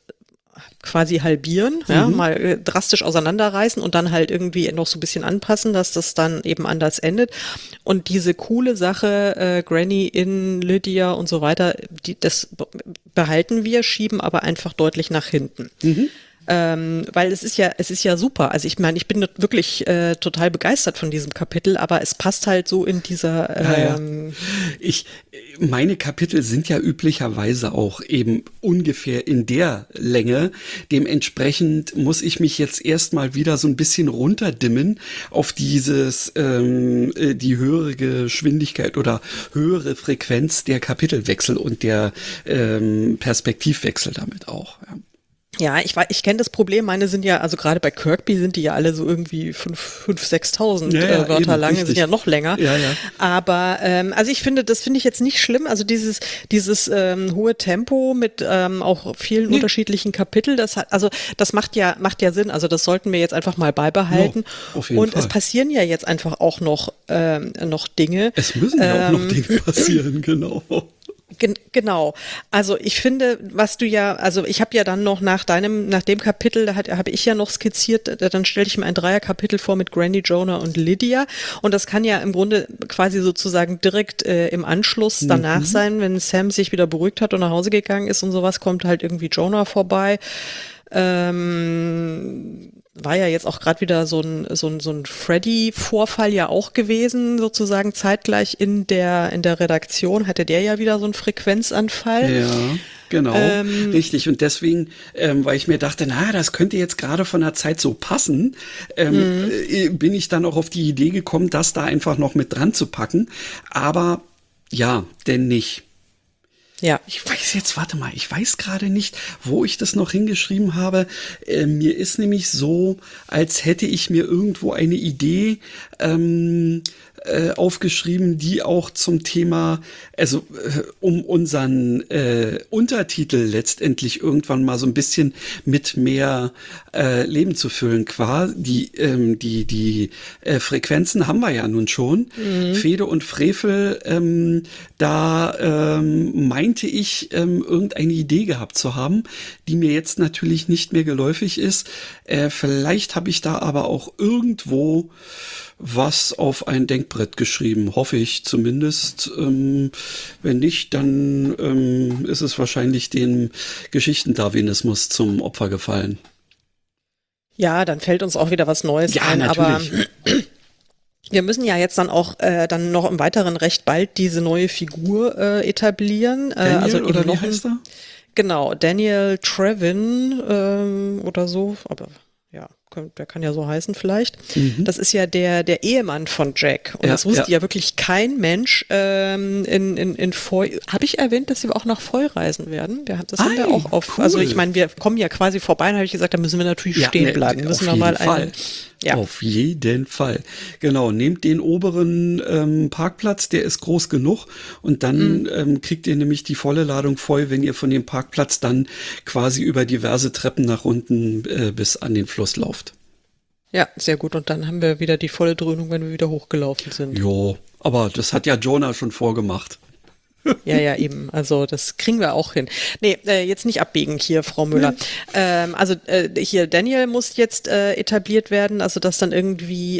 quasi halbieren, ja, mal äh, drastisch auseinanderreißen und dann halt irgendwie noch so ein bisschen anpassen, dass das dann eben anders endet. Und diese coole Sache, äh, Granny in Lydia und so weiter, die, das be- behalten wir, schieben aber einfach deutlich nach hinten. Ähm, weil es ist ja, es ist ja super. Also ich meine, ich bin wirklich äh, total begeistert von diesem Kapitel, aber es passt halt so in dieser. Ja, Ähm, ja. Ich, meine Kapitel sind ja üblicherweise auch eben ungefähr in der Länge. Dementsprechend muss ich mich jetzt erstmal wieder so ein bisschen runterdimmen auf dieses, ähm, äh, die höhere Geschwindigkeit oder höhere Frequenz der Kapitelwechsel und der ähm, Perspektivwechsel damit auch. Ja. Ja, ich weiß, ich kenne das Problem. Meine sind ja, also gerade bei Kirkby sind die ja alle so irgendwie fünf, fünf, sechstausend Ja, ja, äh, Wörter eben, lang, richtig. sind ja noch länger. Ja, ja. Aber ähm, also ich finde, das finde ich jetzt nicht schlimm. Also dieses dieses ähm, hohe Tempo mit ähm, auch vielen Nee. unterschiedlichen Kapiteln, das hat, also das macht ja macht ja Sinn. Also das sollten wir jetzt einfach mal beibehalten. Ja, auf jeden Und Fall. es passieren ja jetzt einfach auch noch ähm, noch Dinge. Es müssen ja auch noch Ähm, Dinge passieren, genau. Gen genau. Also ich finde, was du ja, also ich habe ja dann noch nach deinem, nach dem Kapitel, da habe ich ja noch skizziert, da- dann stelle ich mir ein Dreierkapitel vor mit Granny, Jonah und Lydia. Und das kann ja im Grunde quasi sozusagen direkt äh, im Anschluss danach sein, wenn Sam sich wieder beruhigt hat und nach Hause gegangen ist und sowas, kommt halt irgendwie Jonah vorbei. Ähm, war ja jetzt auch gerade wieder so ein, so ein, so ein Freddy-Vorfall ja auch gewesen, sozusagen zeitgleich in der, in der Redaktion hatte der ja wieder so einen Frequenzanfall. Ja, genau, Ähm, richtig. Und deswegen, ähm, weil ich mir dachte, na, das könnte jetzt gerade von der Zeit so passen, ähm, äh, bin ich dann auch auf die Idee gekommen, das da einfach noch mit dran zu packen. Aber ja, denn nicht. Ja. Ich weiß jetzt, warte mal, ich weiß gerade nicht, wo ich das noch hingeschrieben habe. Äh, mir ist nämlich so, als hätte ich mir irgendwo eine Idee ähm, äh, aufgeschrieben, die auch zum Thema, also äh, um unseren äh, Untertitel letztendlich irgendwann mal so ein bisschen mit mehr äh, Leben zu füllen. Quasi die ähm, die die äh, Frequenzen haben wir ja nun schon. Fehde und Frevel, ähm, da ähm, meinte ich ähm, irgendeine Idee gehabt zu haben, die mir jetzt natürlich nicht mehr geläufig ist. Äh, vielleicht habe ich da aber auch irgendwo was auf ein Denkbrett geschrieben, hoffe ich zumindest. Ähm, wenn nicht, dann ähm, ist es wahrscheinlich dem Geschichtendarwinismus zum Opfer gefallen. Ja, dann fällt uns auch wieder was Neues Ja, ein, natürlich. aber wir müssen ja jetzt dann auch äh, dann noch im Weiteren recht bald diese neue Figur äh, etablieren. Äh, Daniel, also eben oder wie noch heißt er? Genau, Daniel Trevin ähm, oder so, aber ja, könnt- der kann ja so heißen vielleicht. Das ist ja der der Ehemann von Jack und Ja, das wusste ja. ja. wirklich kein Mensch ähm, in in in Foy. Habe ich erwähnt, dass wir auch nach Foy reisen werden? Wir haben das haben wir Ei, auch auf. cool. Also ich meine, wir kommen ja quasi vorbei, und habe ich gesagt, da müssen wir natürlich Ja, stehen ne, bleiben. auf Müssen wir jeden mal Fall. einen, ja. Auf jeden Fall. Genau, nehmt den oberen ähm, Parkplatz, der ist groß genug und dann ähm, kriegt ihr nämlich die volle Ladung voll, wenn ihr von dem Parkplatz dann quasi über diverse Treppen nach unten äh, bis an den Fluss lauft. Ja, sehr gut. Und dann haben wir wieder die volle Dröhnung, wenn wir wieder hochgelaufen sind. Jo, aber das hat ja Jonah schon vorgemacht. Ja, ja, eben. Also das kriegen wir auch hin. Nee, äh, jetzt nicht abbiegen hier, Frau Müller. Ähm, also äh, hier, Daniel muss jetzt äh, etabliert werden, also dass dann irgendwie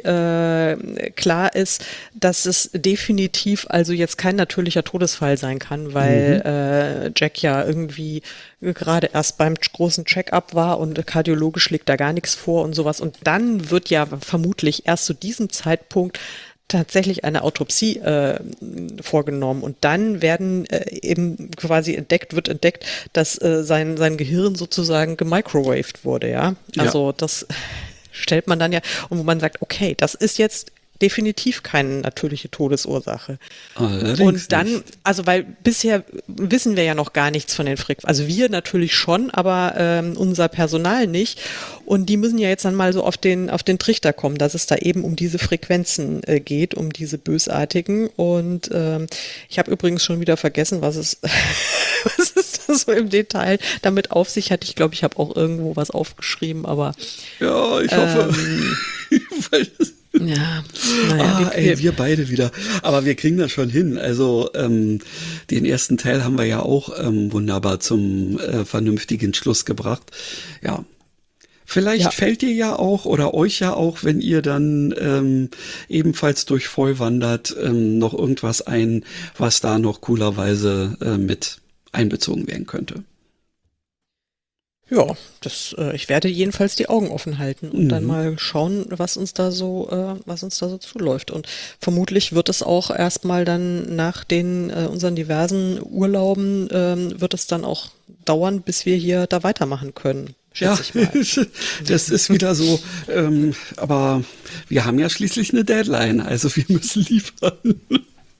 äh, klar ist, dass es definitiv also jetzt kein natürlicher Todesfall sein kann, weil äh, Jack ja irgendwie gerade erst beim großen Check-up war und kardiologisch liegt da gar nichts vor und sowas. Und dann wird ja vermutlich erst zu diesem Zeitpunkt tatsächlich eine Autopsie äh, vorgenommen und dann werden äh, eben quasi entdeckt, wird entdeckt, dass äh, sein, sein Gehirn sozusagen gemicrowaved wurde, ja. Also das stellt man dann ja, und wo man sagt, okay, das ist jetzt definitiv keine natürliche Todesursache. Allerdings Und dann, nicht. also weil bisher wissen wir ja noch gar nichts von den Frequenzen. Also wir natürlich schon, aber ähm, unser Personal nicht. Und die müssen ja jetzt dann mal so auf den auf den Trichter kommen, dass es da eben um diese Frequenzen äh, geht, um diese bösartigen. Und ähm, ich habe übrigens schon wieder vergessen, was es was es da so im Detail damit auf sich hat. Ich glaube, ich habe auch irgendwo was aufgeschrieben, aber Ja, ich hoffe. Weil das- ja, naja, Ah, wir, ey, wir beide wieder. Aber wir kriegen das schon hin. Also ähm, den ersten Teil haben wir ja auch ähm, wunderbar zum äh, vernünftigen Schluss gebracht. Ja. Vielleicht Ja. fällt dir ja auch oder euch ja auch, wenn ihr dann ähm, ebenfalls durch Foy wandert, ähm, noch irgendwas ein, was da noch coolerweise äh, mit einbezogen werden könnte. Ja, das, äh, ich werde jedenfalls die Augen offen halten und Mhm. dann mal schauen, was uns da so, äh, was uns da so zuläuft. Und vermutlich wird es auch erstmal dann nach den äh, unseren diversen Urlauben ähm, wird es dann auch dauern, bis wir hier da weitermachen können, Ja, schätze ich mal. das ist wieder so. Ähm, aber wir haben ja schließlich eine Deadline, also wir müssen liefern.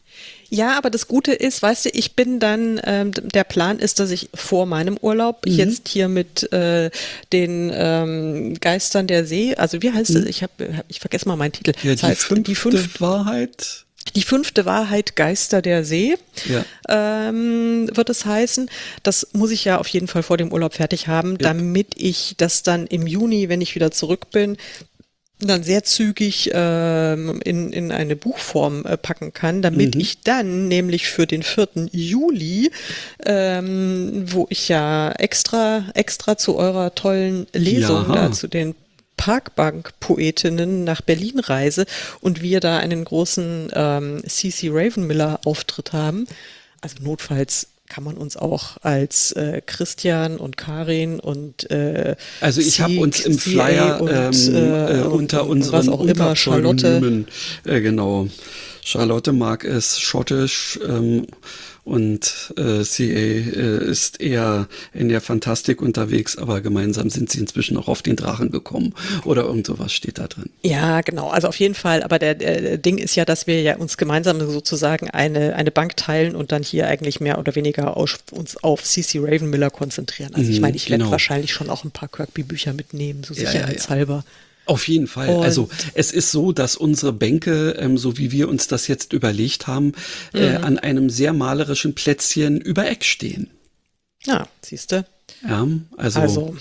Ja, aber das Gute ist, weißt du, ich bin dann, ähm, der Plan ist, dass ich vor meinem Urlaub Mhm. jetzt hier mit äh, den ähm, Geistern der See, also wie heißt Mhm. es? Ich habe, ich vergesse mal meinen Titel. Ja, Das die heißt, fünfte die, fünf, Wahrheit. die fünfte Wahrheit Geister der See Ja. ähm, wird es heißen. Das muss ich ja auf jeden Fall vor dem Urlaub fertig haben, Ja. damit ich das dann im Juni, wenn ich wieder zurück bin, dann sehr zügig ähm, in, in eine Buchform äh, packen kann, damit Mhm. ich dann nämlich für den vierten Juli, ähm, wo ich ja extra, extra zu eurer tollen Lesung Ja. da zu den Parkbank-Poetinnen nach Berlin reise und wir da einen großen ähm, C C Ravenmiller Auftritt haben. Also notfalls kann man uns auch als äh, Christian und Karin und äh, Also ich habe C- uns im C A Flyer und, ähm, äh, äh, und- unter und unseren was auch immer, Charlotte. Unterpseudonymen, äh, genau. Charlotte mag es schottisch ähm, und äh, C A äh, ist eher in der Fantastik unterwegs, aber gemeinsam sind sie inzwischen auch auf den Drachen gekommen oder irgend sowas steht da drin. Ja, genau. Also auf jeden Fall. Aber der, der Ding ist ja, dass wir ja uns gemeinsam sozusagen eine, eine Bank teilen und dann hier eigentlich mehr oder weniger aus, uns auf C C Ravenmiller konzentrieren. Also ich Mhm, meine, ich werde genau. wahrscheinlich schon auch ein paar Kirkby-Bücher mitnehmen, so Ja, ja, ja. sicherheitshalber. Auf jeden Fall. Und- Also es ist so, dass unsere Bänke, ähm, so wie wir uns das jetzt überlegt haben, äh, Mhm. an einem sehr malerischen Plätzchen über Eck stehen. Ja, siehst du. Ja, also, Also,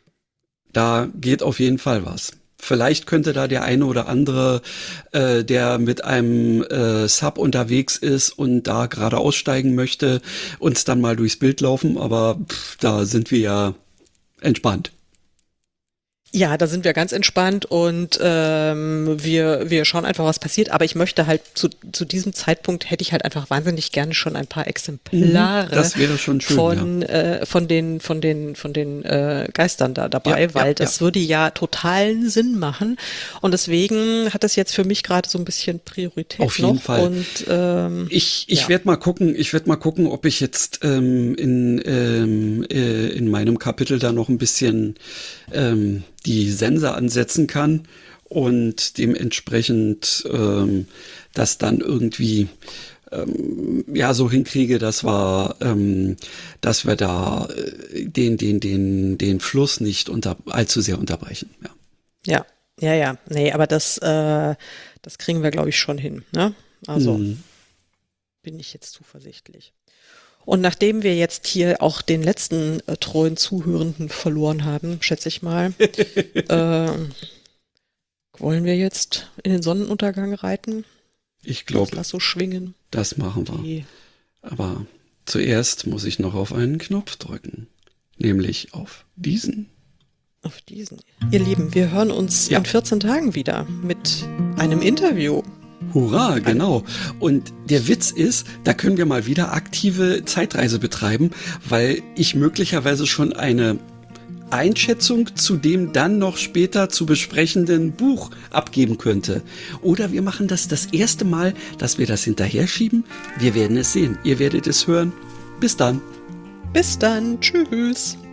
da geht auf jeden Fall was. Vielleicht könnte da der eine oder andere, äh, der mit einem äh, Sub unterwegs ist und da gerade aussteigen möchte, uns dann mal durchs Bild laufen, aber pff, da sind wir ja entspannt. ja, da sind wir ganz entspannt und ähm, wir, wir schauen einfach, was passiert. Aber ich möchte halt zu, zu diesem Zeitpunkt hätte ich halt einfach wahnsinnig gerne schon ein paar Exemplare Mhm, das wäre schon schön, von, äh, von den, von den, von den äh, Geistern da dabei, Ja, ja, weil das ja. würde ja totalen Sinn machen. Und deswegen hat das jetzt für mich gerade so ein bisschen Priorität Auf jeden noch. Fall. Und ähm, Ich, ich Ja. werde mal gucken, ich werde mal gucken, ob ich jetzt ähm, in, ähm, äh, in meinem Kapitel da noch ein bisschen ähm, die Sense ansetzen kann und dementsprechend ähm, das dann irgendwie ähm, ja so hinkriege, dass wir, ähm, dass wir da äh, den, den, den, den Fluss nicht unter, allzu sehr unterbrechen. Ja. ja, ja, ja. Nee, aber das, äh, das kriegen wir, glaube ich, schon hin. Ne? Also. Mhm. Bin ich jetzt zuversichtlich. Und nachdem wir jetzt hier auch den letzten äh, treuen Zuhörenden verloren haben, schätze ich mal, äh, wollen wir jetzt in den Sonnenuntergang reiten? Ich Das glaube, Lasso schwingen? das machen wir. Die, Aber zuerst muss ich noch auf einen Knopf drücken. Nämlich auf diesen. auf diesen. Ihr Lieben, wir hören uns Ja. in vierzehn Tagen wieder mit einem Interview. Hurra, genau. Und der Witz ist, da können wir mal wieder aktive Zeitreise betreiben, weil ich möglicherweise schon eine Einschätzung zu dem dann noch später zu besprechenden Buch abgeben könnte. Oder wir machen das das erste Mal, dass wir das hinterher schieben. Wir werden es sehen. Ihr werdet es hören. Bis dann. Bis dann. Tschüss.